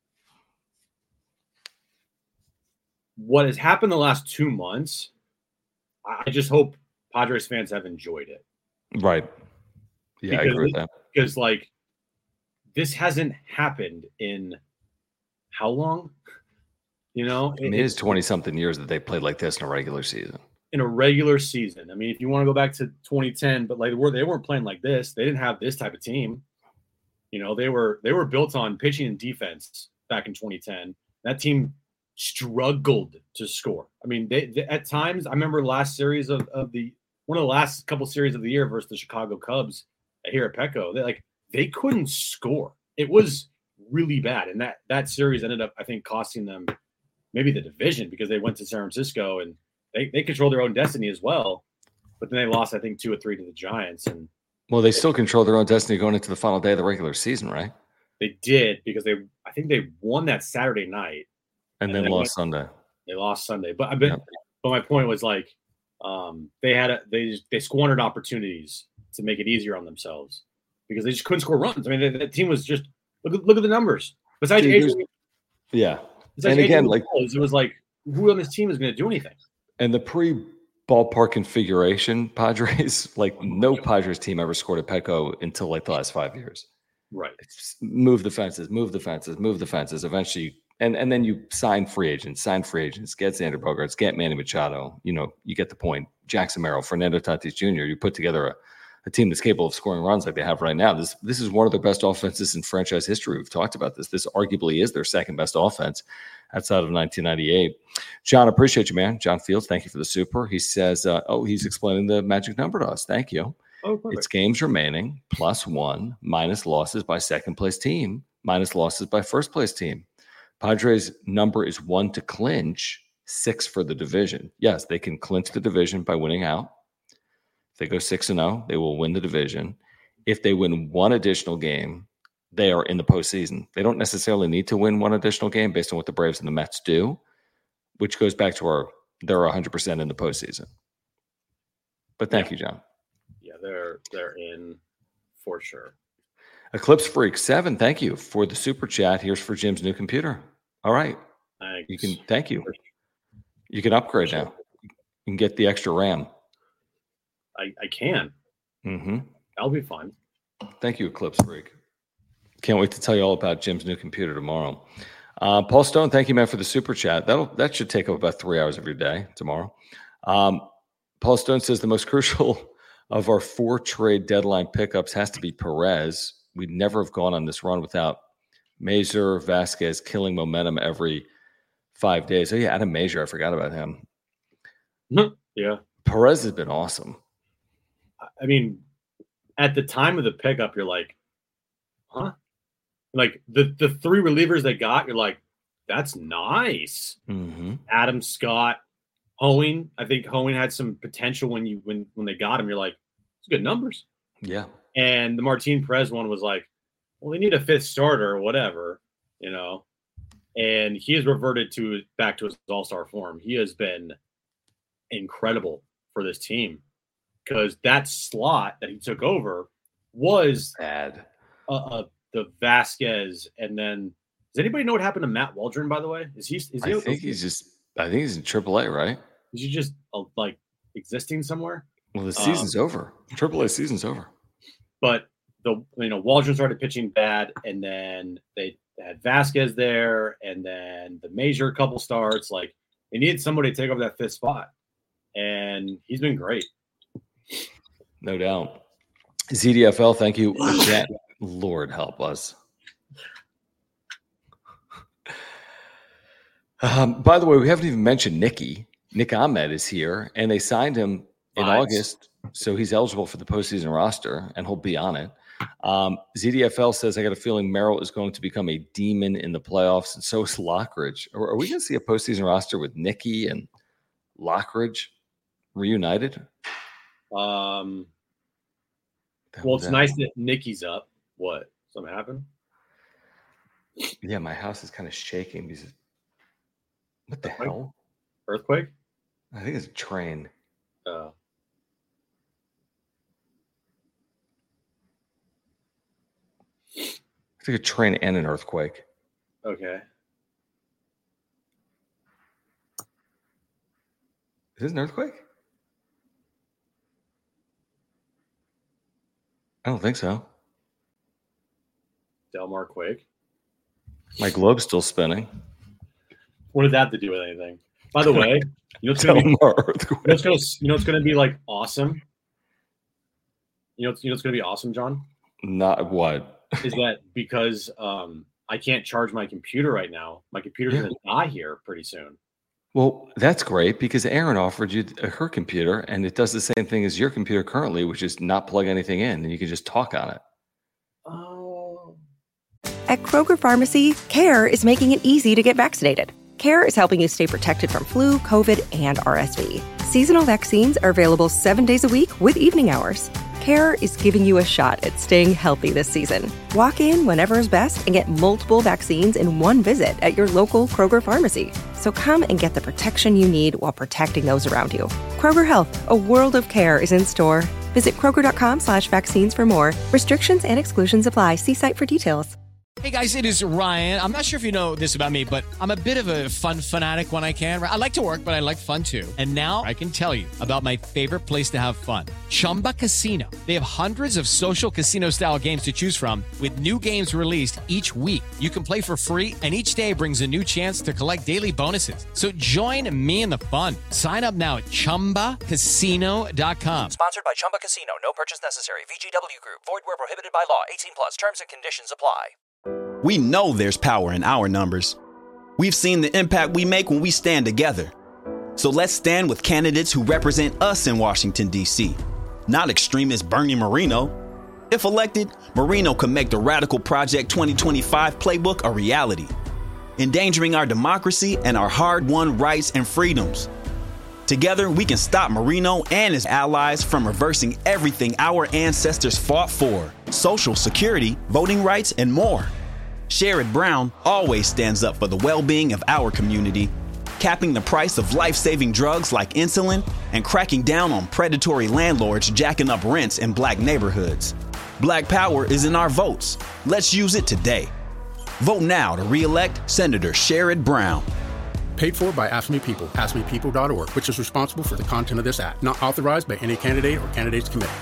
What has happened the last two months, I just hope Padres fans have enjoyed it. Right. Yeah, because, I agree with that. Because, like, this hasn't happened in how long? You know? I mean, it is twenty-something years that they played like this in a regular season. In a regular season. I mean, if you want to go back to twenty ten, but like they weren't playing like this. They didn't have this type of team. You know, they were they were built on pitching and defense back in twenty ten. That team struggled to score. I mean, they, they at times, I remember last series of, of the one of the last couple series of the year versus the Chicago Cubs here at Petco. They like they couldn't score. It was really bad, and that that series ended up, I think, costing them maybe the division because they went to San Francisco and They they control their own destiny as well, but then they lost, I think, two or three to the Giants. And well, they still control their own destiny going into the final day of the regular season, right? They did because they, I think, they won that Saturday night, and, and then, then lost went, Sunday. They lost Sunday, but I've been, yep. But my point was like, um, they had a, they they squandered opportunities to make it easier on themselves because they just couldn't score runs. I mean, the, the team was just look at look at the numbers. Besides Dude, Adrian, yeah, besides and again, Adrian like Wills, it was like who on this team is going to do anything? And the pre-ballpark configuration, Padres, like no Padres team ever scored at Petco until like the last five years. Right. It's move the fences, move the fences, move the fences. Eventually, and and then you sign free agents, sign free agents, get Xander Bogaerts, get Manny Machado. You know, you get the point. Jackson Merrill, Fernando Tatis Junior You put together a, a team that's capable of scoring runs like they have right now. This this is one of their best offenses in franchise history. We've talked about this. This arguably is their second best offense outside of nineteen ninety-eight. John, appreciate you, man. John Fields, thank you for the super. He says, uh, oh, he's explaining the magic number to us. Thank you. Oh, perfect. It's games remaining plus one minus losses by second place team minus losses by first place team. Padres number is one to clinch, six for the division. Yes, they can clinch the division by winning out. If they go six and oh, they will win the division. If they win one additional game, they are in the postseason. They don't necessarily need to win one additional game based on what the Braves and the Mets do, which goes back to our they're one hundred percent in the postseason. But thank yeah. you, John. Yeah, they're they're in for sure. Eclipse Freak seven, thank you for the super chat. Here's for Jim's new computer. All right, Thanks. you can thank you. You can upgrade sure. now. You can get the extra RAM. I I can. Mm-hmm. That'll be fun. Thank you, Eclipse Freak. Can't wait to tell you all about Jim's new computer tomorrow. Uh, Paul Stone, thank you, man, for the super chat. That'll that should take up about three hours of your day tomorrow. Um, Paul Stone says the most crucial of our four trade deadline pickups has to be Perez. We'd never have gone on this run without Mazur, Vasquez killing momentum every five days. Oh yeah, Adam Mazur, I forgot about him. Yeah, Perez has been awesome. I mean, at the time of the pickup, you're like, huh? Like the, the three relievers they got, you're like, that's nice. Mm-hmm. Adam Scott, Hoeing. I think Hoeing had some potential when you when when they got him. You're like, it's good numbers. Yeah. And the Martin Perez one was like, well, they need a fifth starter or whatever, you know. And he has reverted to back to his all-star form. He has been incredible for this team because that slot that he took over was bad. Uh, uh, the Vasquez, and then does anybody know what happened to Matt Waldron? By the way, is he? Is he I think he's just. I think he's in triple A, right? Is he just uh, like existing somewhere? Well, the season's um, over. triple A season's over. But the you know Waldron started pitching bad, and then they had Vasquez there, and then the Mazur a couple starts. Like they needed somebody to take over that fifth spot, and he's been great. No doubt. Z D F L, thank you again. Lord help us. Um, by the way, we haven't even mentioned Nicky. Nick Ahmed is here, and they signed him in Vibes. August, so he's eligible for the postseason roster, and he'll be on it. Um, Z D F L says, I got a feeling Merrill is going to become a demon in the playoffs, and so is Lockridge. Are, are we going to see a postseason roster with Nicky and Lockridge reunited? Um. Well, it's nice that Nicky's up. What? Something happened? Yeah, my house is kind of shaking because what the Earthquake? hell? Earthquake? I think it's a train. Uh, I think a train and an earthquake. okay. Is this an earthquake? I don't think so. Delmar Quake. My globe's still spinning. What did that have to do with anything? By the way, you know what's gonna be, you Delmar know earthquake. what's gonna, you know what's gonna be like awesome? You know, you know what's gonna be awesome, John? Not what? Is that because um, I can't charge my computer right now? My computer's Yeah. gonna die here pretty soon. Well, that's great because Erin offered you her computer and it does the same thing as your computer currently, which is not plug anything in and you can just talk on it. Oh. At Kroger Pharmacy, CARE is making it easy to get vaccinated. CARE is helping you stay protected from flu, COVID, and R S V. Seasonal vaccines are available seven days a week with evening hours. CARE is giving you a shot at staying healthy this season. Walk in whenever is best and get multiple vaccines in one visit at your local Kroger Pharmacy. So come and get the protection you need while protecting those around you. Kroger Health, a world of care is in store. Visit Kroger.com slash vaccines for more. Restrictions and exclusions apply. See site for details. Hey guys, it is Ryan. I'm not sure if you know this about me, but I'm a bit of a fun fanatic when I can. I like to work, but I like fun too. And now I can tell you about my favorite place to have fun. Chumba Casino. They have hundreds of social casino style games to choose from with new games released each week. You can play for free and each day brings a new chance to collect daily bonuses. So join me in the fun. Sign up now at chumba casino dot com. Sponsored by Chumba Casino. No purchase necessary. V G W Group. Void where prohibited by law. eighteen plus. Terms and conditions apply. We know there's power in our numbers. We've seen the impact we make when we stand together. So let's stand with candidates who represent us in Washington, D C, not extremist Bernie Moreno. If elected, Moreno could make the Radical Project twenty twenty-five playbook a reality, endangering our democracy and our hard-won rights and freedoms. Together, we can stop Moreno and his allies from reversing everything our ancestors fought for: Social Security, voting rights, and more. Sherrod Brown always stands up for the well-being of our community, capping the price of life-saving drugs like insulin and cracking down on predatory landlords jacking up rents in black neighborhoods. Black power is in our votes. Let's use it today. Vote now to re-elect Senator Sherrod Brown. Paid for by Ask Me People, ask me people dot org, which is responsible for the content of this act. Not authorized by any candidate or candidates committee.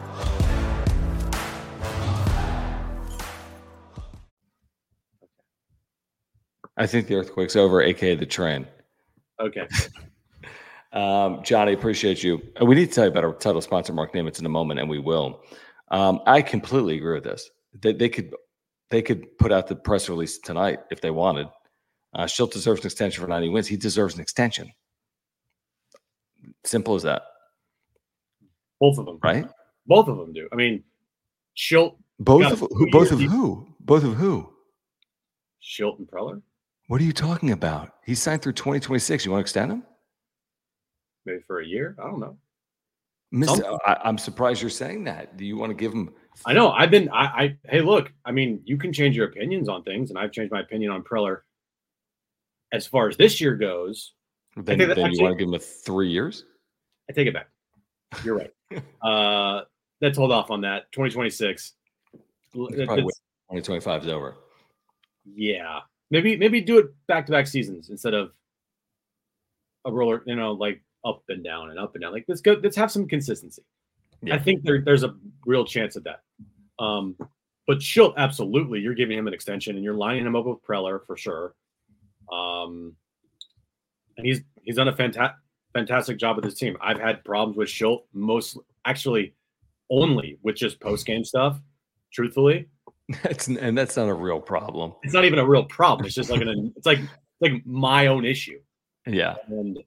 I think the earthquake's over, a k a the train. Okay. um, Johnny, appreciate you. We need to tell you about our title sponsor, Mark Nimitz, in a moment, and we will. Um, I completely agree with this. They, they could they could put out the press release tonight if they wanted. Uh, Shildt deserves an extension for ninety wins. He deserves an extension. Simple as that. Both of them, right? Both of them do. I mean, Shildt. Both of who? Both of who? Both of who? Shildt and Preller. What are you talking about? He signed through twenty twenty-six. You want to extend him? Maybe for a year. I don't know. Mister I, I'm surprised you're saying that. Do you want to give him? I know. I've been. I, I. Hey, look. I mean, you can change your opinions on things, and I've changed my opinion on Preller. As far as this year goes, then, then actually, you want to give him a three years? I take it back. You're right. uh, let's hold off on that. twenty twenty-six. twenty twenty-five is over. Yeah. Maybe maybe do it back-to-back seasons instead of a roller, you know, like up and down and up and down. Like let's go, let's have some consistency. Yeah. I think there, there's a real chance of that. Um, but Shildt, absolutely, you're giving him an extension and you're lining him up with Preller for sure. Um, and he's he's done a fantastic fantastic job with his team. I've had problems with Shildt, most actually only with just post-game stuff, truthfully. That's and that's not a real problem. It's not even a real problem. It's just like an it's like like my own issue. Yeah. And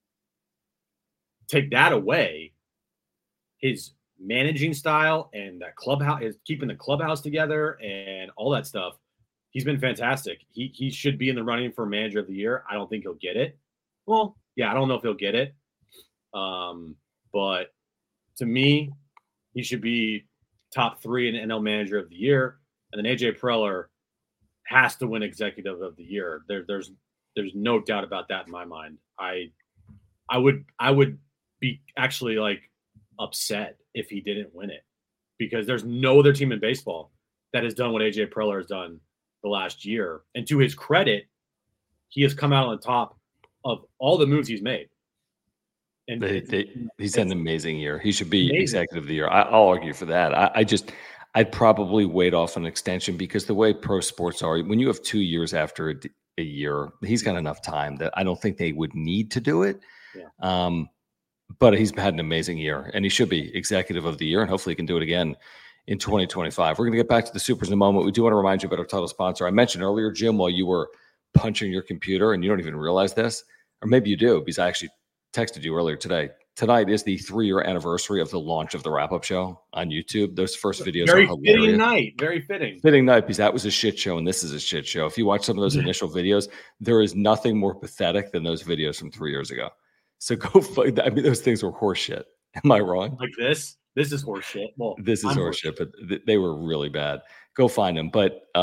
take that away, his managing style and that clubhouse is keeping the clubhouse together and all that stuff. He's been fantastic. He he should be in the running for manager of the year. I don't think he'll get it. Well, yeah, I don't know if he'll get it. Um, but to me, he should be top three in N L manager of the year. And then A J Preller has to win executive of the year. There, there's there's no doubt about that in my mind. I I would I would be actually like upset if he didn't win it, because there's no other team in baseball that has done what A J Preller has done the last year. And to his credit, he has come out on top of all the moves he's made. And they, they, he's had an amazing year. He should be amazing. Executive of the year. I, I'll argue for that. I, I just, I'd probably wait off an extension because the way pro sports are, when you have two years after a, a year, he's got enough time that I don't think they would need to do it. Yeah. Um, but he's had an amazing year, and he should be executive of the year, and hopefully he can do it again in twenty twenty-five. We're going to get back to the Supers in a moment. We do want to remind you about our title sponsor. I mentioned earlier, Jim, while you were punching your computer, and you don't even realize this, or maybe you do, because I actually texted you earlier today. Tonight is the three-year anniversary of the launch of the wrap-up show on YouTube. Those first videos very are hilarious. Fitting night, very fitting. Fitting night, because that was a shit show, and this is a shit show. If you watch some of those initial videos, there is nothing more pathetic than those videos from three years ago. So go find. I mean, those things were horse shit. Am I wrong? Like this? This is horse shit. Well, this is I'm horse shit, but th- they were really bad. Go find them. But um,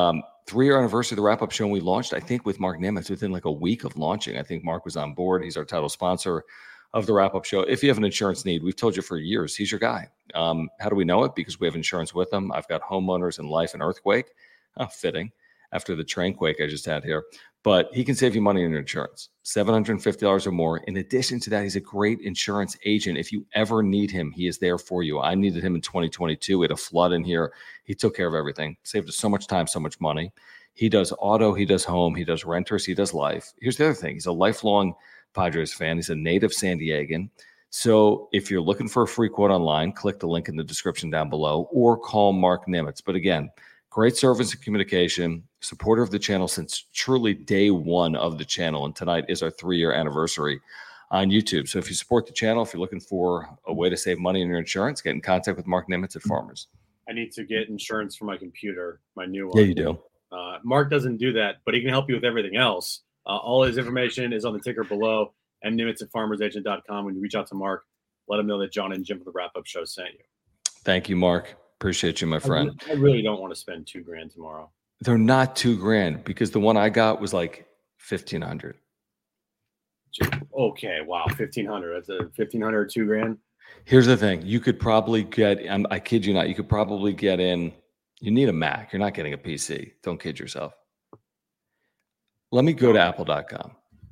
three-year anniversary of the wrap-up show, and we launched, I think, with Mark Nimitz within like a week of launching. I think Mark was on board. He's our title sponsor of the wrap-up show. If you have an insurance need, we've told you for years, he's your guy. Um, how do we know it? Because we have insurance with him. I've got homeowners and life and earthquake. Oh, fitting after the train quake I just had here. But he can save you money in your insurance, seven hundred fifty dollars or more. In addition to that, he's a great insurance agent. If you ever need him, he is there for you. I needed him in twenty twenty-two. We had a flood in here. He took care of everything, saved us so much time, so much money. He does auto, he does home, he does renters, he does life. Here's the other thing. He's a lifelong Padres fan. He's a native San Diegan. So if you're looking for a free quote online, click the link in the description down below or call Mark Nimitz. But again, great service and communication, supporter of the channel since truly day one of the channel. And tonight is our three-year anniversary on YouTube. So if you support the channel, if you're looking for a way to save money in your insurance, get in contact with Mark Nimitz at Farmers. I need to get insurance for my computer, my new one. Yeah, you do. Uh, Mark doesn't do that, but he can help you with everything else. Uh, all his information is on the ticker below, and Nimitz at farmers agent dot com. When you reach out to Mark, let him know that John and Jim for the wrap-up show sent you. Thank you, Mark. Appreciate you, my friend. I really, I really don't want to spend two grand tomorrow. They're not two grand because the one I got was like fifteen hundred. Okay, wow, fifteen hundred. That's a fifteen hundred, two grand. Here's the thing: you could probably get. I'm, I kid you not. You could probably get in. You need a Mac. You're not getting a P C. Don't kid yourself. Let me go to apple dot com.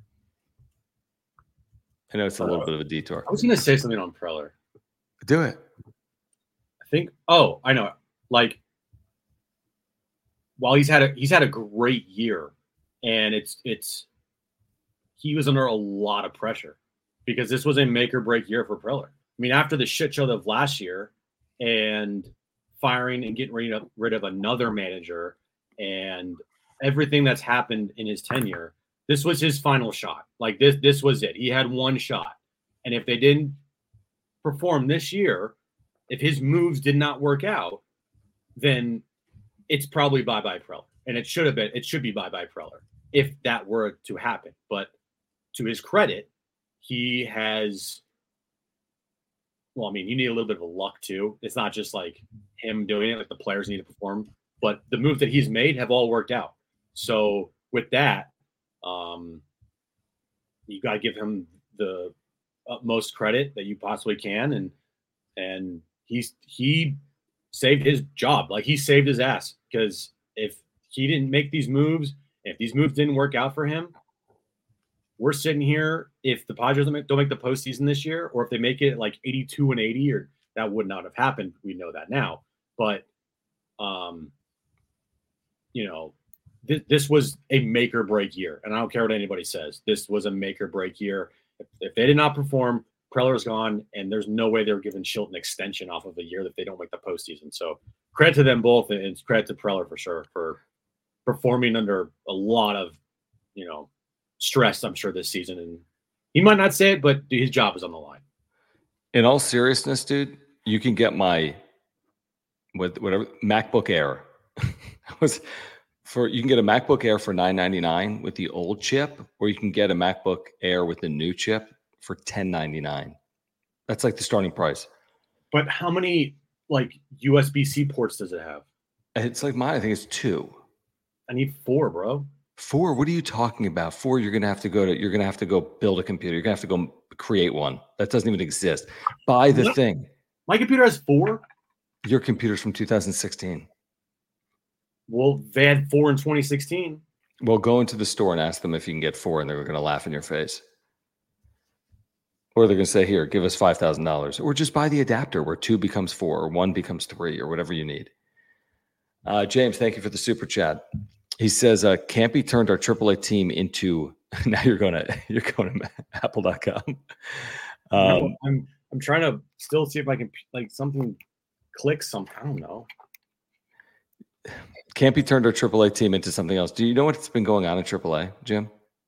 I know it's a little bit of a detour. I was going to say something on Preller. Do it. I think. Oh, I know. Like, while he's had a he's had a great year, and it's it's he was under a lot of pressure because this was a make or break year for Preller. I mean, after the shit show of last year, and firing and getting rid of rid of another manager, and everything that's happened in his tenure, this was his final shot. Like this, this was it. He had one shot. And if they didn't perform this year, if his moves did not work out, then it's probably bye-bye Preller. And it should have been, it should be bye-bye Preller if that were to happen. But to his credit, he has, well, I mean, you need a little bit of a luck too. It's not just like him doing it, like the players need to perform, but the moves that he's made have all worked out. So with that, um, you got to give him the utmost credit that you possibly can. And, and he's, he saved his job. Like he saved his ass, because if he didn't make these moves, if these moves didn't work out for him, we're sitting here. If the Padres don't make, don't make the postseason this year, or if they make it like eighty-two and eighty, or that would not have happened. We know that now, but, um, you know, th- this was a make or break year, and I don't care what anybody says. This was a make or break year. If, if they did not perform, Preller's gone, and there's no way they're giving Shildt an extension off of a year that they don't make the postseason. So credit to them both, and credit to Preller for sure for performing under a lot of, you know, stress, I'm sure, this season. And he might not say it, but dude, his job is on the line. In all seriousness, dude, you can get my with whatever MacBook Air. was for you can get a MacBook Air for nine ninety-nine with the old chip, or you can get a MacBook Air with the new chip for ten ninety-nine. That's like the starting price. But how many like U S B C ports does it have? It's like mine. I think it's two. I need four, bro. Four? What are you talking about? Four? You're gonna have to go to. You're gonna have to go build a computer. You're gonna have to go create one. That doesn't even exist. Buy the What? thing. My computer has four. Your computer's from two thousand sixteen. Well, they had four in twenty sixteen. Well, go into the store and ask them if you can get four, and they're gonna laugh in your face. Or they're gonna say, "Here, give us five thousand dollars," or just buy the adapter where two becomes four, or one becomes three, or whatever you need. Uh, James, thank you for the super chat. He says, uh, Campy turned our triple A team into, now you're going to, you're going to apple dot com. Um, No, I'm, I'm trying to still see if I can, like, something clicks something. I don't know. Campy turned our triple A team into something else. Do you know what's been going on in triple A, Jim?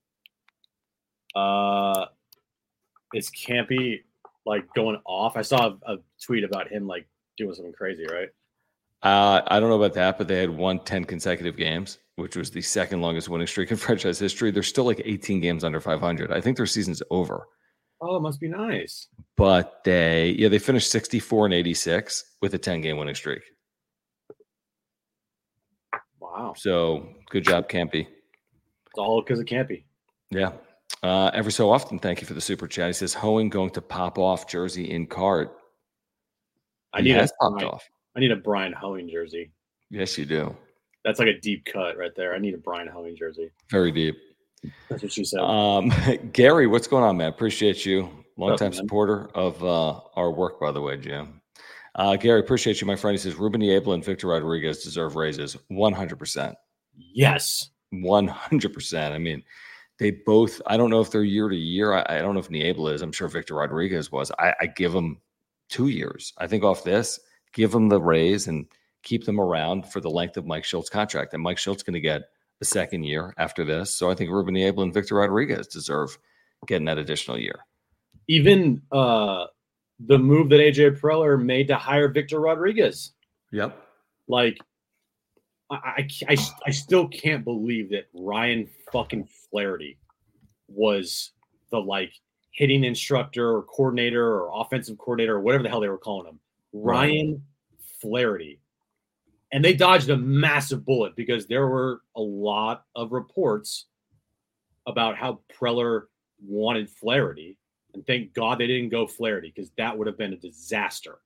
Uh, is Campy like going off? I saw a, a tweet about him like doing something crazy, right? Uh, I don't know about that, but they had won ten consecutive games, which was the second longest winning streak in franchise history. They're still like eighteen games under five hundred. I think their season's over. Oh, it must be nice. But they, yeah, they finished sixty-four and eighty-six with a ten game winning streak. Wow. Wow. So good job, Campy. It's all because of Campy. Yeah. Uh, every so often, thank you for the super chat. He says, Hoeing going to pop off jersey in cart. I he need has a popped Brian, off. I need a Brian Hoeing jersey. Yes, you do. That's like a deep cut right there. I need a Brian Hoeing jersey. Very deep. That's what she said. Um, Gary, what's going on, man? Appreciate you. Longtime up, supporter of uh, our work, by the way, Jim. Uh, Gary, appreciate you, my friend. He says, Ruben Niebla and Victor Rodriguez deserve raises. one hundred percent. Yes. one hundred percent. I mean, they both, I don't know if they're year to year. I, I don't know if Niebla is. I'm sure Victor Rodriguez was. I, I give them two years. I think off this, give them the raise and keep them around for the length of Mike Schultz's contract. And Mike Schultz going to get a second year after this. So I think Ruben Niebla and Victor Rodriguez deserve getting that additional year. Even uh, the move that A J Preller made to hire Victor Rodriguez. Yep. Like, I, I, I, I still can't believe that Ryan fucking Flaherty was the, like, hitting instructor or coordinator or offensive coordinator or whatever the hell they were calling him. Ryan right. Flaherty. And they dodged a massive bullet because there were a lot of reports about how Preller wanted Flaherty. And thank God they didn't go Flaherty because that would have been a disaster.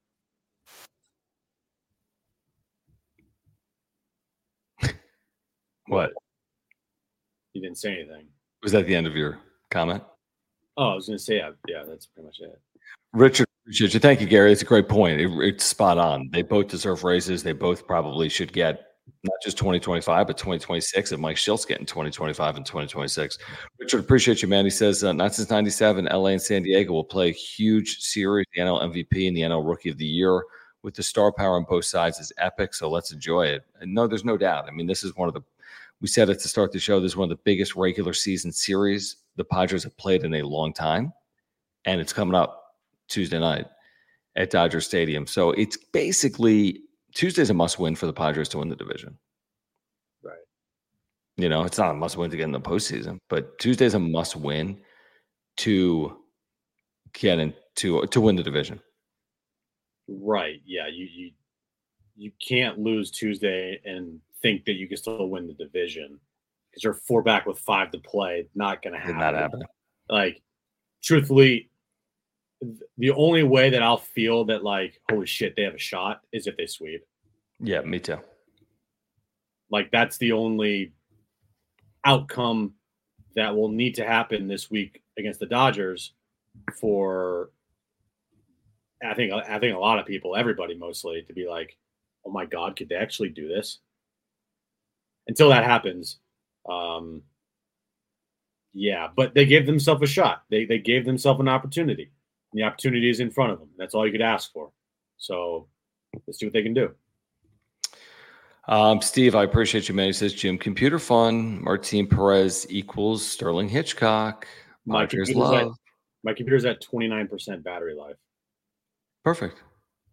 What? You didn't say anything. Was that the end of your comment? Oh, I was going to say, yeah, yeah, that's pretty much it. Richard, appreciate you. Thank you, Gary. It's a great point. It, it's spot on. They both deserve raises. They both probably should get not just twenty twenty-five, but twenty twenty-six. And Mike Schultz getting twenty twenty-five and twenty twenty-six. Richard, appreciate you, man. He says, uh, not since ninety-seven, L A and San Diego will play a huge series. The N L M V P and the N L Rookie of the Year with the star power on both sides is epic. So let's enjoy it. And no, there's no doubt. I mean, this is one of the, we said it to start the show, this is one of the biggest regular season series the Padres have played in a long time. And it's coming up Tuesday night at Dodger Stadium. So it's basically Tuesday's a must win for the Padres to win the division. Right. You know, it's not a must win to get in the postseason, but Tuesday's a must win to get in to, to win the division. Right. Yeah. You, you, you can't lose Tuesday and think that you can still win the division because you're four back with five to play. Not going to happen. Did not happen. Like, truthfully, the only way that I'll feel that, like, holy shit, they have a shot is if they sweep. Yeah, me too. Like, that's the only outcome that will need to happen this week against the Dodgers for, I think, I think a lot of people, everybody mostly, to be like, oh my God, could they actually do this? Until that happens, um, yeah, but they gave themselves a shot. They they gave themselves an opportunity. The opportunity is in front of them. That's all you could ask for. So let's see what they can do. Um, Steve, I appreciate you, man. He says, Jim, computer fun, Martin Perez equals Sterling Hitchcock. My Padres computer's, love. at, my computer's at twenty-nine percent battery life. Perfect.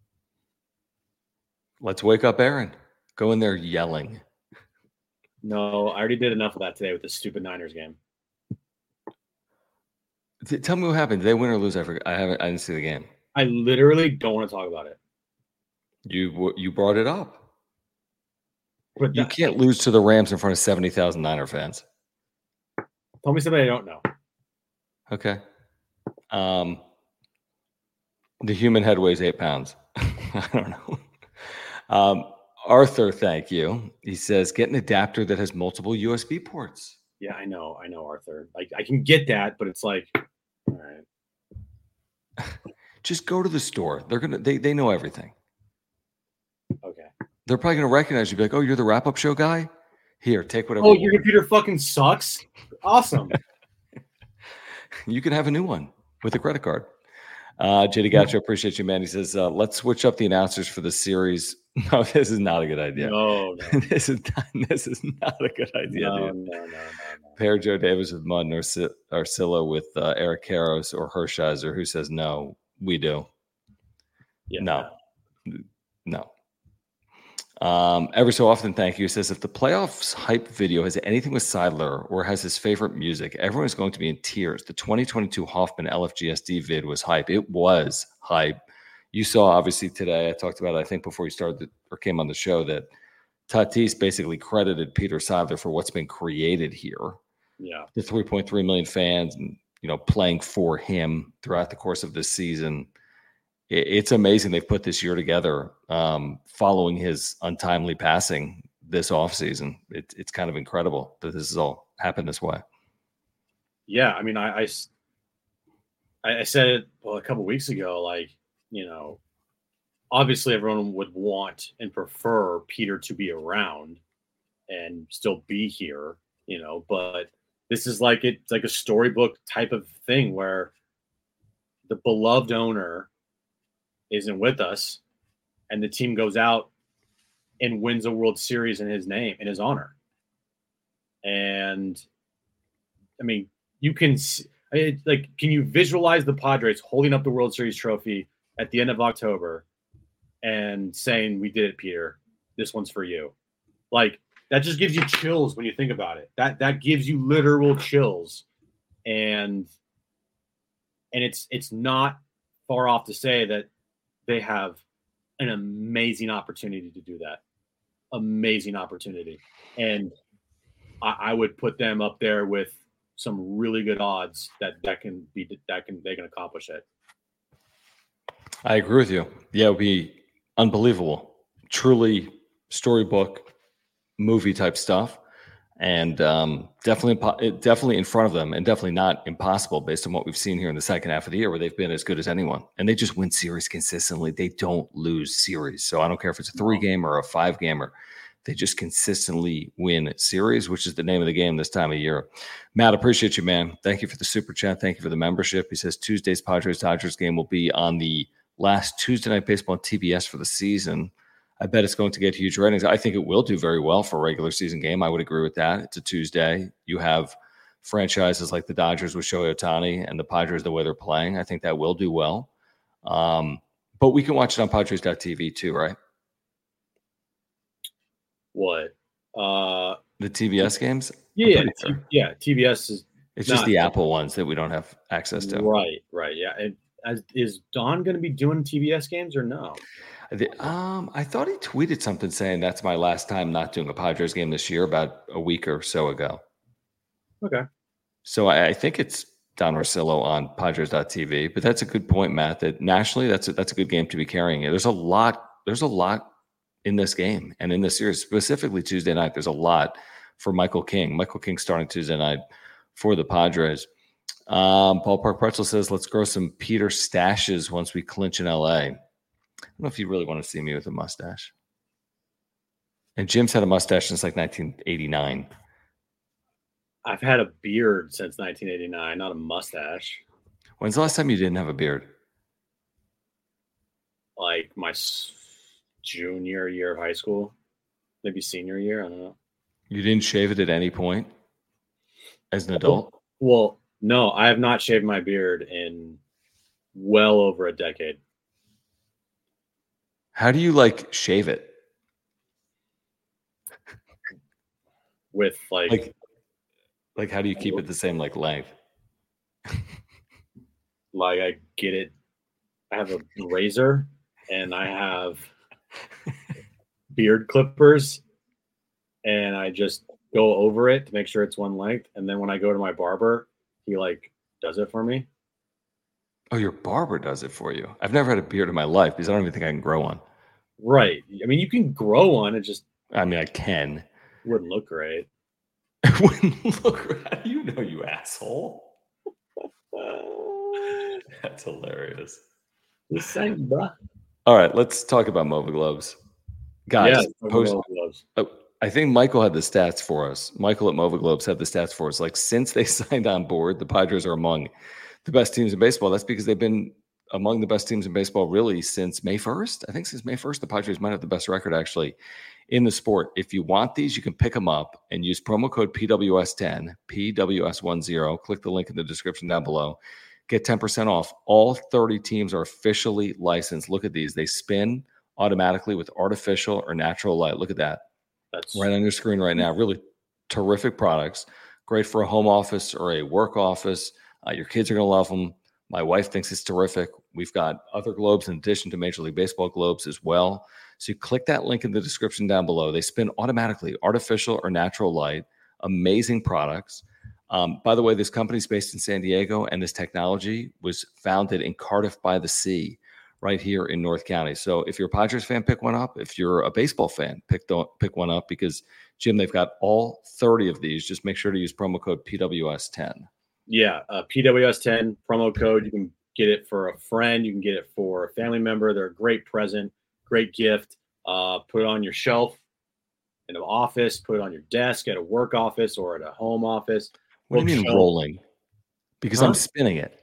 Let's wake up Aaron. Go in there yelling. No, I already did enough of that today with the stupid Niners game. Tell me what happened. Did they win or lose? I forgot. I haven't. I didn't see the game. I literally don't want to talk about it. You you brought it up. But you that, can't lose to the Rams in front of seventy thousand Niner fans. Tell me something I don't know. Okay. Um, the human head weighs eight pounds. I don't know. Um, Arthur, thank you. He says, get an adapter that has multiple U S B ports. Yeah, I know. I know, Arthur. Like, I can get that, but it's like, all right. Just go to the store. They're gonna. They they know everything. Okay. They're probably gonna recognize you. Be like, oh, you're the wrap-up show guy. Here, take whatever. Oh, your computer fucking sucks. Awesome. You can have a new one with a credit card. Uh, J D Gacho, appreciate you, man. He says, uh, let's switch up the announcers for the series. No, this is not a good idea. No, no. this is not, this is not a good idea. No, dude. no, no, no, no. Pair Joe Davis with Mud, or Arcilla with uh, Eric Karros or Hershiser, who says no, we do. Yeah, no, no. Um, every so often, thank you. He says, if the playoffs hype video has anything with Seidler or has his favorite music, everyone is going to be in tears. The twenty twenty-two Hoffman L F G S D vid was hype. It was hype. You saw, obviously, today, I talked about it, I think, before you started the, or came on the show, that Tatis basically credited Peter Seidler for what's been created here. Yeah. The three point three million fans and, you know, playing for him throughout the course of this season. It, it's amazing they've put this year together um, following his untimely passing this offseason. It, it's kind of incredible that this has all happened this way. Yeah. I mean, I, I, I said it well, a couple of weeks ago, like, you know, obviously everyone would want and prefer Peter to be around and still be here, you know, but this is like it's like a storybook type of thing where the beloved owner isn't with us and the team goes out and wins a World Series in his name, in his honor. And I mean, you can it, like, can you visualize the Padres holding up the World Series trophy at the end of October and saying, "We did it, Peter. This one's for you." Like, that just gives you chills when you think about it. That that gives you literal chills. And and it's it's not far off to say that they have an amazing opportunity to do that. Amazing opportunity. And I, I would put them up there with some really good odds that that can be that can they can accomplish it. I agree with you. Yeah, it would be unbelievable. Truly storybook movie type stuff, and um, definitely, definitely in front of them, and definitely not impossible based on what we've seen here in the second half of the year, where they've been as good as anyone, and they just win series consistently. They don't lose series, so I don't care if it's a three game or a five gamer. They just consistently win series, which is the name of the game this time of year. Matt, appreciate you, man. Thank you for the super chat. Thank you for the membership. He says Tuesday's Padres Dodgers game will be on the last Tuesday Night Baseball on T B S for the season. I bet it's going to get huge ratings. I think it will do very well for a regular season game. I would agree with that. It's a Tuesday. You have franchises like the Dodgers with Shohei Ohtani and the Padres the way they're playing. I think that will do well. Um, but we can watch it on Padres dot T V too, right? What? Uh, the T B S games? Yeah, t- yeah. T B S is. It's just the Apple ones that we don't have access to. Right, right. Yeah. And as, is Don going to be doing T B S games or no? The, um, I thought he tweeted something saying that's my last time not doing a Padres game this year about a week or so ago. Okay. So I, I think it's Don Orsillo on Padres dot T V, but that's a good point, Matt, that nationally that's a, that's a good game to be carrying. There's a lot, there's a lot in this game and in this series, specifically Tuesday night. There's a lot for Michael King. Michael King starting Tuesday night for the Padres. Um, Ballpark Pretzel says, let's grow some Peter stashes once we clinch in L A. I don't know if you really want to see me with a mustache. And Jim's had a mustache since like nineteen eighty-nine. I've had a beard since nineteen eighty-nine, not a mustache. When's the last time you didn't have a beard? Like my junior year of high school, maybe senior year. I don't know. You didn't shave it at any point as an adult? Well, no, I have not shaved my beard in well over a decade. How do you like shave it? With like, like, like how do you keep it the same like length? Like I get it. I have a razor and I have beard clippers, and I just go over it to make sure it's one length. And then when I go to my barber, he like does it for me. Oh, your barber does it for you. I've never had a beard in my life because I don't even think I can grow one. Right. I mean, you can grow one. It just, I mean, I can. Wouldn't look great. It wouldn't look right. You know, you asshole. That's hilarious. The same, bro. All right, let's talk about Mova Globes. Guys, yeah, post, Mova Globes. Oh, I think Michael had the stats for us. Michael at Mova Globes had the stats for us. Like, since they signed on board, the Padres are among the best teams in baseball. That's because they've been among the best teams in baseball really since May first. I think since May first, the Padres might have the best record actually in the sport. If you want these, you can pick them up and use promo code P W S ten, P W S ten. Click the link in the description down below. Get ten percent off. All thirty teams are officially licensed. Look at these. They spin automatically with artificial or natural light. Look at that. That's right on your screen right now. Really terrific products. Great for a home office or a work office. Uh, your kids are going to love them. My wife thinks it's terrific. We've got other globes in addition to Major League Baseball globes as well. So you click that link in the description down below. They spin automatically, artificial or natural light, amazing products. Um, by the way, this company is based in San Diego, and this technology was founded in Cardiff by the Sea, right here in North County. So if you're a Padres fan, pick one up. If you're a baseball fan, pick the, pick one up because, Jim, they've got all thirty of these. Just make sure to use promo code P W S ten. Yeah, uh, P W S ten promo code. You can get it for a friend. You can get it for a family member. They're a great present, great gift. Uh, put it on your shelf in an office, put it on your desk at a work office or at a home office. What do you mean shelf. rolling? Because Huh? I'm spinning it.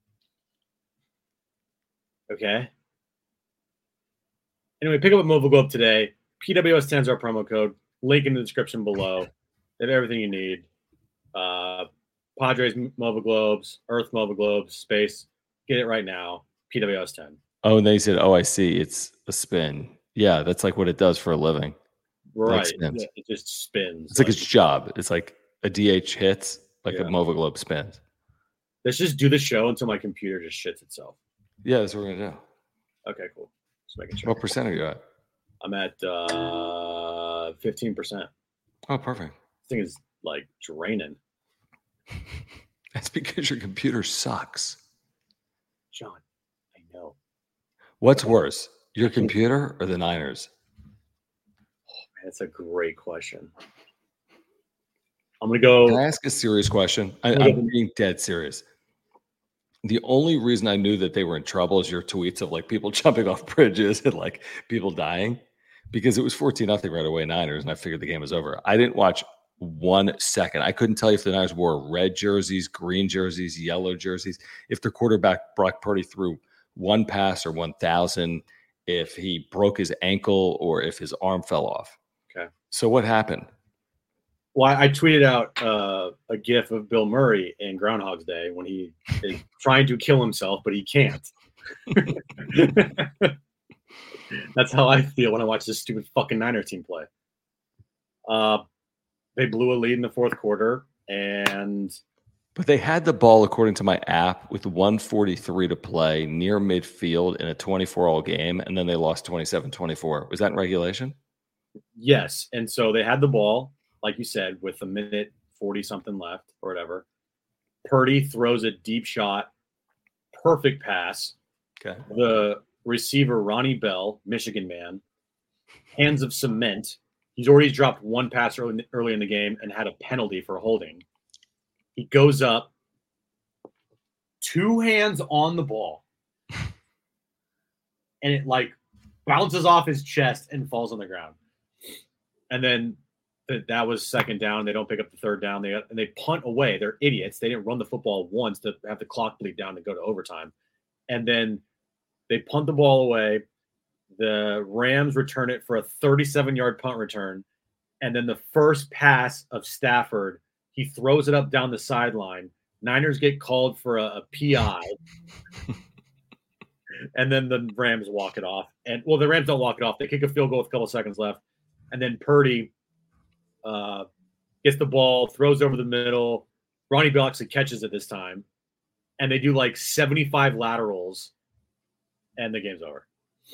Okay. Anyway, pick up a Mobile Globe today. P W S ten is our promo code. Link in the description below. They have everything you need. Uh, Padres Mobile Globes, Earth Mobile Globes, Space. Get it right now. P W S ten. Oh, and they said, oh, I see. It's a spin. Yeah, that's like what it does for a living. Right. Like spins. Yeah, it just spins. It's like its job. It's like a D H hits, like Yeah. a Mobile Globe spins. Let's just do the show until my computer just shits itself. Yeah, that's what we're going to do. Okay, cool. Just making sure. What percent are you at? I'm at uh, fifteen percent. Oh, perfect. This thing is like draining. That's because your computer sucks. John, I know. What's worse, your computer or the Niners? That's a great question. I'm going to go. Can I ask a serious question? I, I'm being dead serious. The only reason I knew that they were in trouble is your tweets of like people jumping off bridges and like people dying, because it was fourteen nothing right away Niners, and I figured the game was over. I didn't watch one second. I couldn't tell you if the Niners wore red jerseys, green jerseys, yellow jerseys, if their quarterback Brock Purdy threw one pass or one thousand, if he broke his ankle or if his arm fell off. Okay. So what happened? Well, I tweeted out uh, a GIF of Bill Murray in Groundhog's Day when he is trying to kill himself, but he can't. That's how I feel when I watch this stupid fucking Niner team play. Uh, they blew a lead in the fourth quarter, and But they had the ball, according to my app, with one forty-three to play near midfield in a twenty-four all game, and then they lost twenty-seven twenty-four. Was that in regulation? yes, and so they had the ball, like you said, with a minute forty something left or whatever. Purdy throws a deep shot, perfect pass. Okay. The receiver, Ronnie Bell, Michigan man, hands of cement. He's already dropped one pass early, early in the game and had a penalty for holding. He goes up, two hands on the ball, and it like bounces off his chest and falls on the ground. And then th- that was second down. They don't pick up the third down. They and they punt away. They're idiots. They didn't run the football once to have the clock bleed down to go to overtime. And then they punt the ball away. The Rams return it for a thirty-seven-yard punt return. And then the first pass of Stafford, he throws it up down the sideline. Niners get called for a, a P I. And then the Rams walk it off. And well, the Rams don't walk it off. They kick a field goal with a couple seconds left. And then Purdy uh, gets the ball, throws over the middle. Ronnie Bell actually catches it this time. And they do like seventy-five laterals. And the game's over.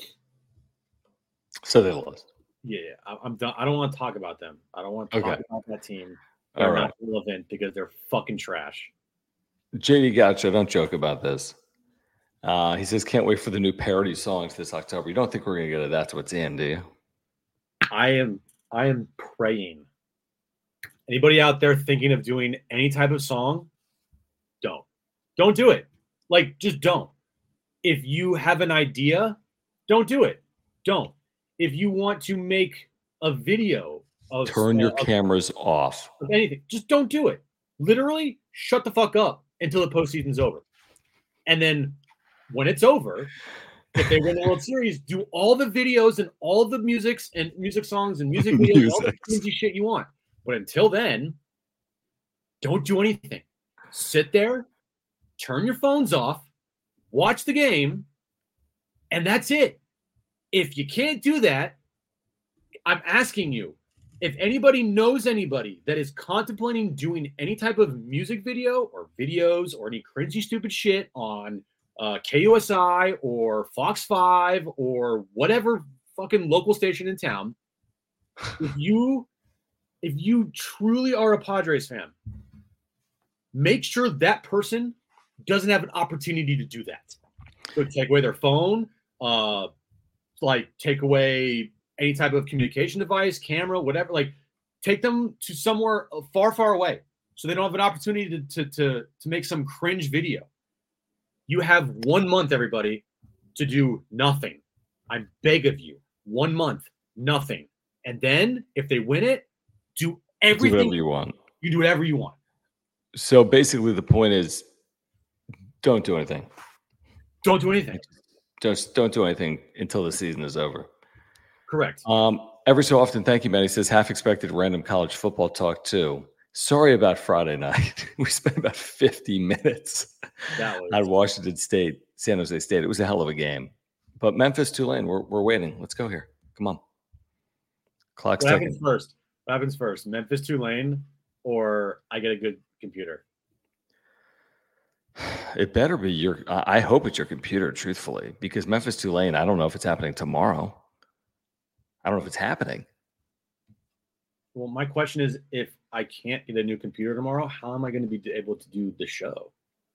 So they lost. Yeah, I- I'm done. I don't want to talk about them. I don't want to talk Okay. about that team. All They're right. not relevant because they're fucking trash. J D Gotcha, don't joke about this. Uh, he says, can't wait for the new parody songs this October. You don't think we're going to get it? That's what's in, do you? I am I am praying. Anybody out there thinking of doing any type of song, don't. Don't do it. Like, just don't. If you have an idea, don't do it. Don't. If you want to make a video of Turn your of- cameras off. of anything, just don't do it. Literally, shut the fuck up until the postseason's over. And then when it's over, if they win the World Series, do all the videos and all the musics and music songs and music videos, and all the Musics. crazy shit you want. But until then, don't do anything. Sit there, turn your phones off, watch the game, and that's it. If you can't do that, I'm asking you, if anybody knows anybody that is contemplating doing any type of music video or videos or any cringy, stupid shit on uh, K U S I or Fox five or whatever fucking local station in town, if you if you truly are a Padres fan, make sure that person doesn't have an opportunity to do that. So take away their phone, uh, like take away any type of communication device, camera, whatever. Like take them to somewhere far, far away so they don't have an opportunity to to to, to make some cringe video. You have one month, everybody, to do nothing. I beg of you, one month, nothing. And then if they win it, do everything. Do whatever you want. You do whatever you want. So basically the point is don't do anything. Don't do anything. Just don't do anything until the season is over. Correct. Um, every so often, thank you, man. He says, half expected random college football talk too. Sorry about Friday night. We spent about fifty minutes that was- at Washington State, San Jose State. It was a hell of a game. But Memphis, Tulane, we're, we're waiting. Let's go here. Come on. Clock's what ticking. happens first? What happens first? Memphis, Tulane, or I get a good computer? It better be your – I hope it's your computer, truthfully, because Memphis, Tulane, I don't know if it's happening tomorrow. I don't know if it's happening. Well, my question is, if I can't get a new computer tomorrow, how am I going to be able to do the show?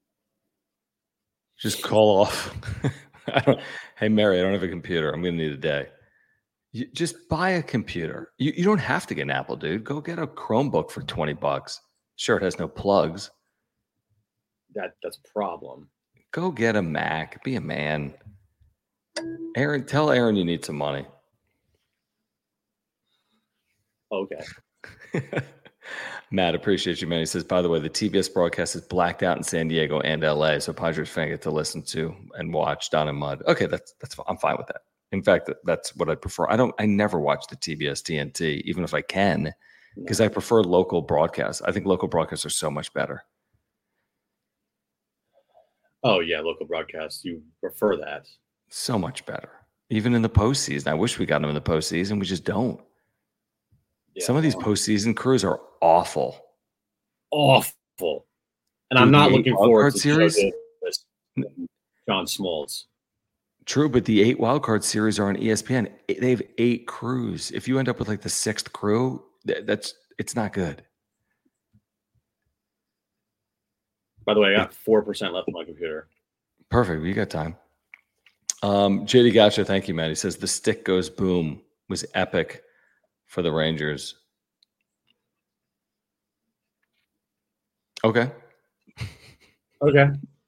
Just call off. I don't, hey, Mary, I don't have a computer. I'm going to need a day. You just buy a computer. You, you don't have to get an Apple, dude. Go get a Chromebook for twenty bucks. Sure, it has no plugs. That That's a problem. Go get a Mac. Be a man. Aaron, tell Aaron you need some money. Okay. Matt, appreciate you, man. He says, by the way, the T B S broadcast is blacked out in San Diego and L A, so Padres fans get to listen to and watch Down in Mud. Okay, that's that's I'm fine with that. In fact, that's what I prefer. I don't. I never watch the T B S T N T, even if I can, because I prefer local broadcasts. I think local broadcasts are so much better. Oh yeah, local broadcasts. You prefer that? So much better, even in the postseason. I wish we got them in the postseason. We just don't. Yeah, Some of these postseason crews are awful. Awful. And Dude, I'm not looking forward to series. This, John Smoltz. True, but the eight wildcard series are on E S P N. They have eight crews. If you end up with like the sixth crew, that's it's not good. By the way, I got four percent left on my computer. Perfect. You got time. Um, J D Gotcha, thank you, man. He says the stick goes boom was epic for the Rangers. Okay. Okay.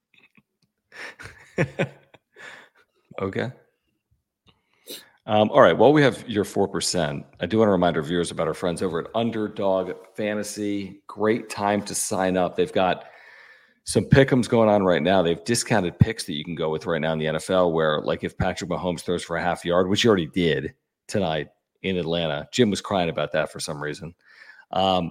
Okay. Um, all right. Well, we have your four percent. I do want to remind our viewers about our friends over at Underdog Fantasy. Great time to sign up. They've got some pick'ems going on right now. They have discounted picks that you can go with right now in the N F L where, like, if Patrick Mahomes throws for a half yard, which he already did tonight in Atlanta. Jim was crying about that for some reason. Um,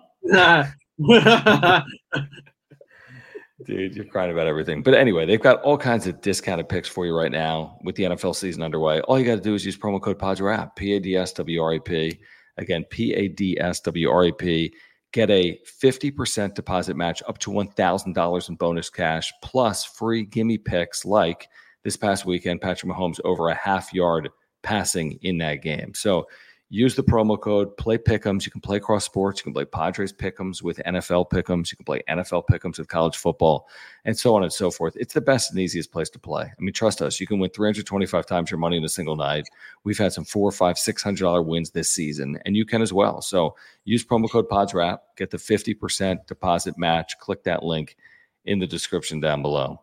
Dude, you're crying about everything. But anyway, they've got all kinds of discounted picks for you right now with the N F L season underway. All you got to do is use promo code PADSWRAP, P A D S W R A P. Again, P A D S W R A P. Get a fifty percent deposit match up to one thousand dollars in bonus cash, plus free gimme picks like this past weekend, Patrick Mahomes over a half yard passing in that game. So use the promo code, play pick'ems. You can play cross sports. You can play Padres pick'ems with N F L pick'ems. You can play N F L pick'ems with college football, and so on and so forth. It's the best and easiest place to play. I mean, trust us. You can win three hundred twenty-five times your money in a single night. We've had some four, five, six hundred dollar wins this season, and you can as well. So use promo code PODSWRAP. Get the fifty percent deposit match. Click that link in the description down below.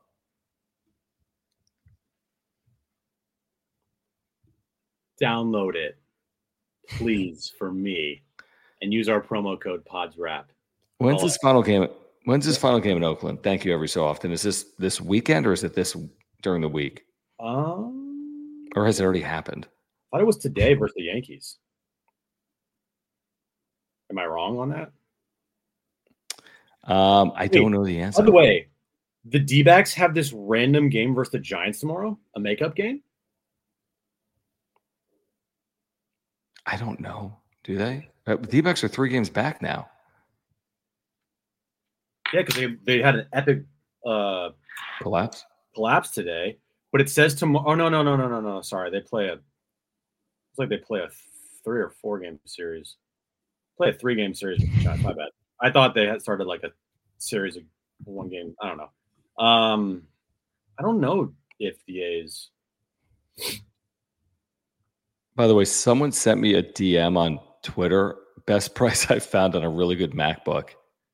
Download it, please, for me, and use our promo code PODSWRAP. When's oh. this final game? When's this final game in Oakland? Thank you every so often. Is this this weekend or is it this during the week? Um, or has it already happened? I thought it was today versus the Yankees. Am I wrong on that? Um, I Wait, don't know the answer. By the way, the D-backs have this random game versus the Giants tomorrow, a makeup game. I don't know. Do they? Uh, D-backs are three games back now. Yeah, because they, they had an epic uh, collapse collapse today. But it says tomorrow. Oh, no, no, no, no, no, no. Sorry. They play a, it's like they play a three or four game series. Play a three game series with the Giants. My bad. I thought they had started like a series of one game. I don't know. Um, I don't know if the A's. By the way, someone sent me a D M on Twitter. Best price I found on a really good MacBook.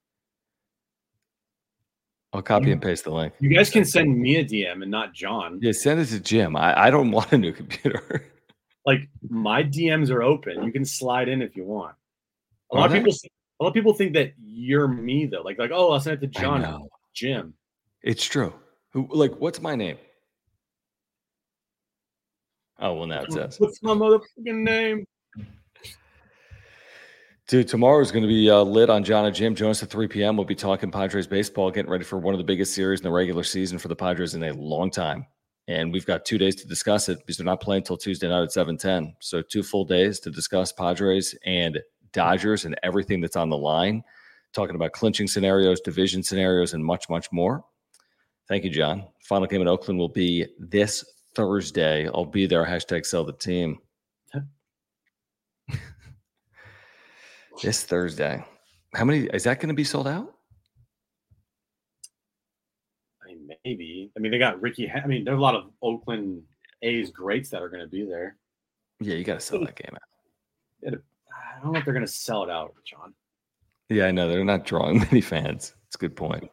I'll copy and paste the link. You guys can send me a D M and not John. Yeah, send it to Jim. I, I don't want a new computer. Like, my D Ms are open. You can slide in if you want. A lot Are of they? people a lot of people think that you're me though. Like, like, oh, I'll send it to John. I know. Jim. It's true. Who, like, what's my name? Oh, well, now it says. What's my motherfucking name? Dude, tomorrow is going to be uh, lit on John and Jim. Join us at three p.m. We'll be talking Padres baseball, getting ready for one of the biggest series in the regular season for the Padres in a long time. And we've got two days to discuss it because they're not playing until Tuesday night at seven ten. So two full days to discuss Padres and Dodgers and everything that's on the line, talking about clinching scenarios, division scenarios, and much, much more. Thank you, John. Final game in Oakland will be this Thursday. I'll be there. Hashtag sell the team. This Thursday. How many is that going to be sold out? I mean, maybe. I mean, they got Ricky. I mean, there are a lot of Oakland A's greats that are going to be there. Yeah, you got to sell that game out. I don't know if they're going to sell it out, John. Yeah, I know. They're not drawing many fans. It's a good point.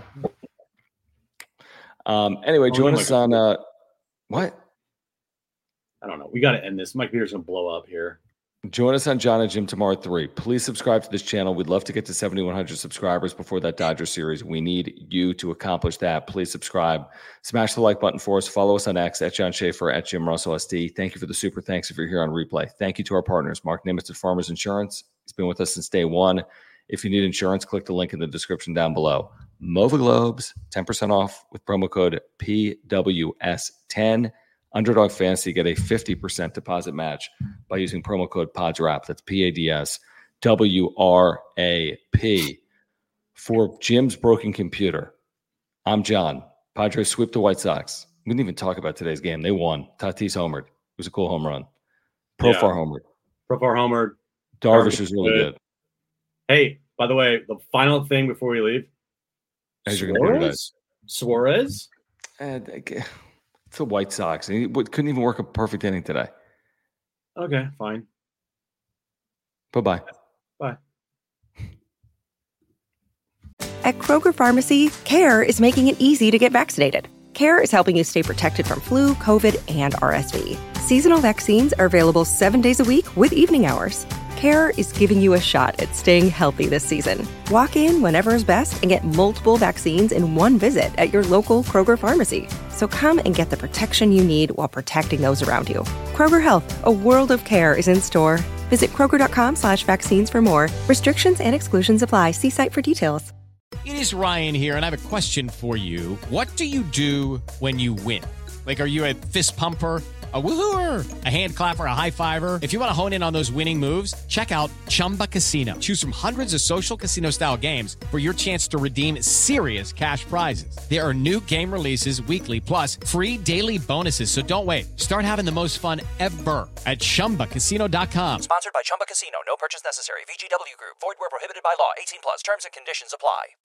Um. Anyway, Oh, join no, us my- on uh, what? I don't know. We got to end this. Mike Peter's going to blow up here. Join us on John and Jim tomorrow at three. Please subscribe to this channel. We'd love to get to seventy-one hundred subscribers before that Dodger series. We need you to accomplish that. Please subscribe. Smash the like button for us. Follow us on X at John Schaefer, at Jim Russell S D. Thank you for the super thanks if you're here on replay. Thank you to our partners, Mark Nimitz at Farmers Insurance. He's been with us since day one. If you need insurance, click the link in the description down below. Mova Globes, ten percent off with promo code P W S ten. Underdog Fantasy, get a fifty percent deposit match by using promo code PADSRAP. That's P A D S W R A P. For Jim's broken computer, I'm John. Padres sweep the White Sox. We didn't even talk about today's game. They won. Tatis homered. It was a cool home run. Profar Yeah. homered. Profar homered. Darvish is really good. Hey, by the way, the final thing before we leave. As you're gonna do Suarez? Suarez? And again, it's the White Sox. He w- couldn't even work a perfect inning today. Okay, fine. Bye-bye. Bye. At Kroger Pharmacy, CARE is making it easy to get vaccinated. CARE is helping you stay protected from flu, COVID, and R S V. Seasonal vaccines are available seven days a week with evening hours. CARE is giving you a shot at staying healthy this season. Walk in whenever is best and get multiple vaccines in one visit at your local Kroger Pharmacy. So come and get the protection you need while protecting those around you. Kroger Health, a world of care is in store. Visit Kroger.com slash vaccines for more. Restrictions and exclusions apply. See site for details. It is Ryan here, and I have a question for you. What do you do when you win? Like, are you a fist pumper, a woohooer, a hand clapper, a high fiver? If you want to hone in on those winning moves, check out Chumba Casino. Choose from hundreds of social casino style games for your chance to redeem serious cash prizes. There are new game releases weekly, plus free daily bonuses. So don't wait. Start having the most fun ever at chumba casino dot com. Sponsored by Chumba Casino. No purchase necessary. V G W Group. Void where prohibited by law. eighteen plus. Terms and conditions apply.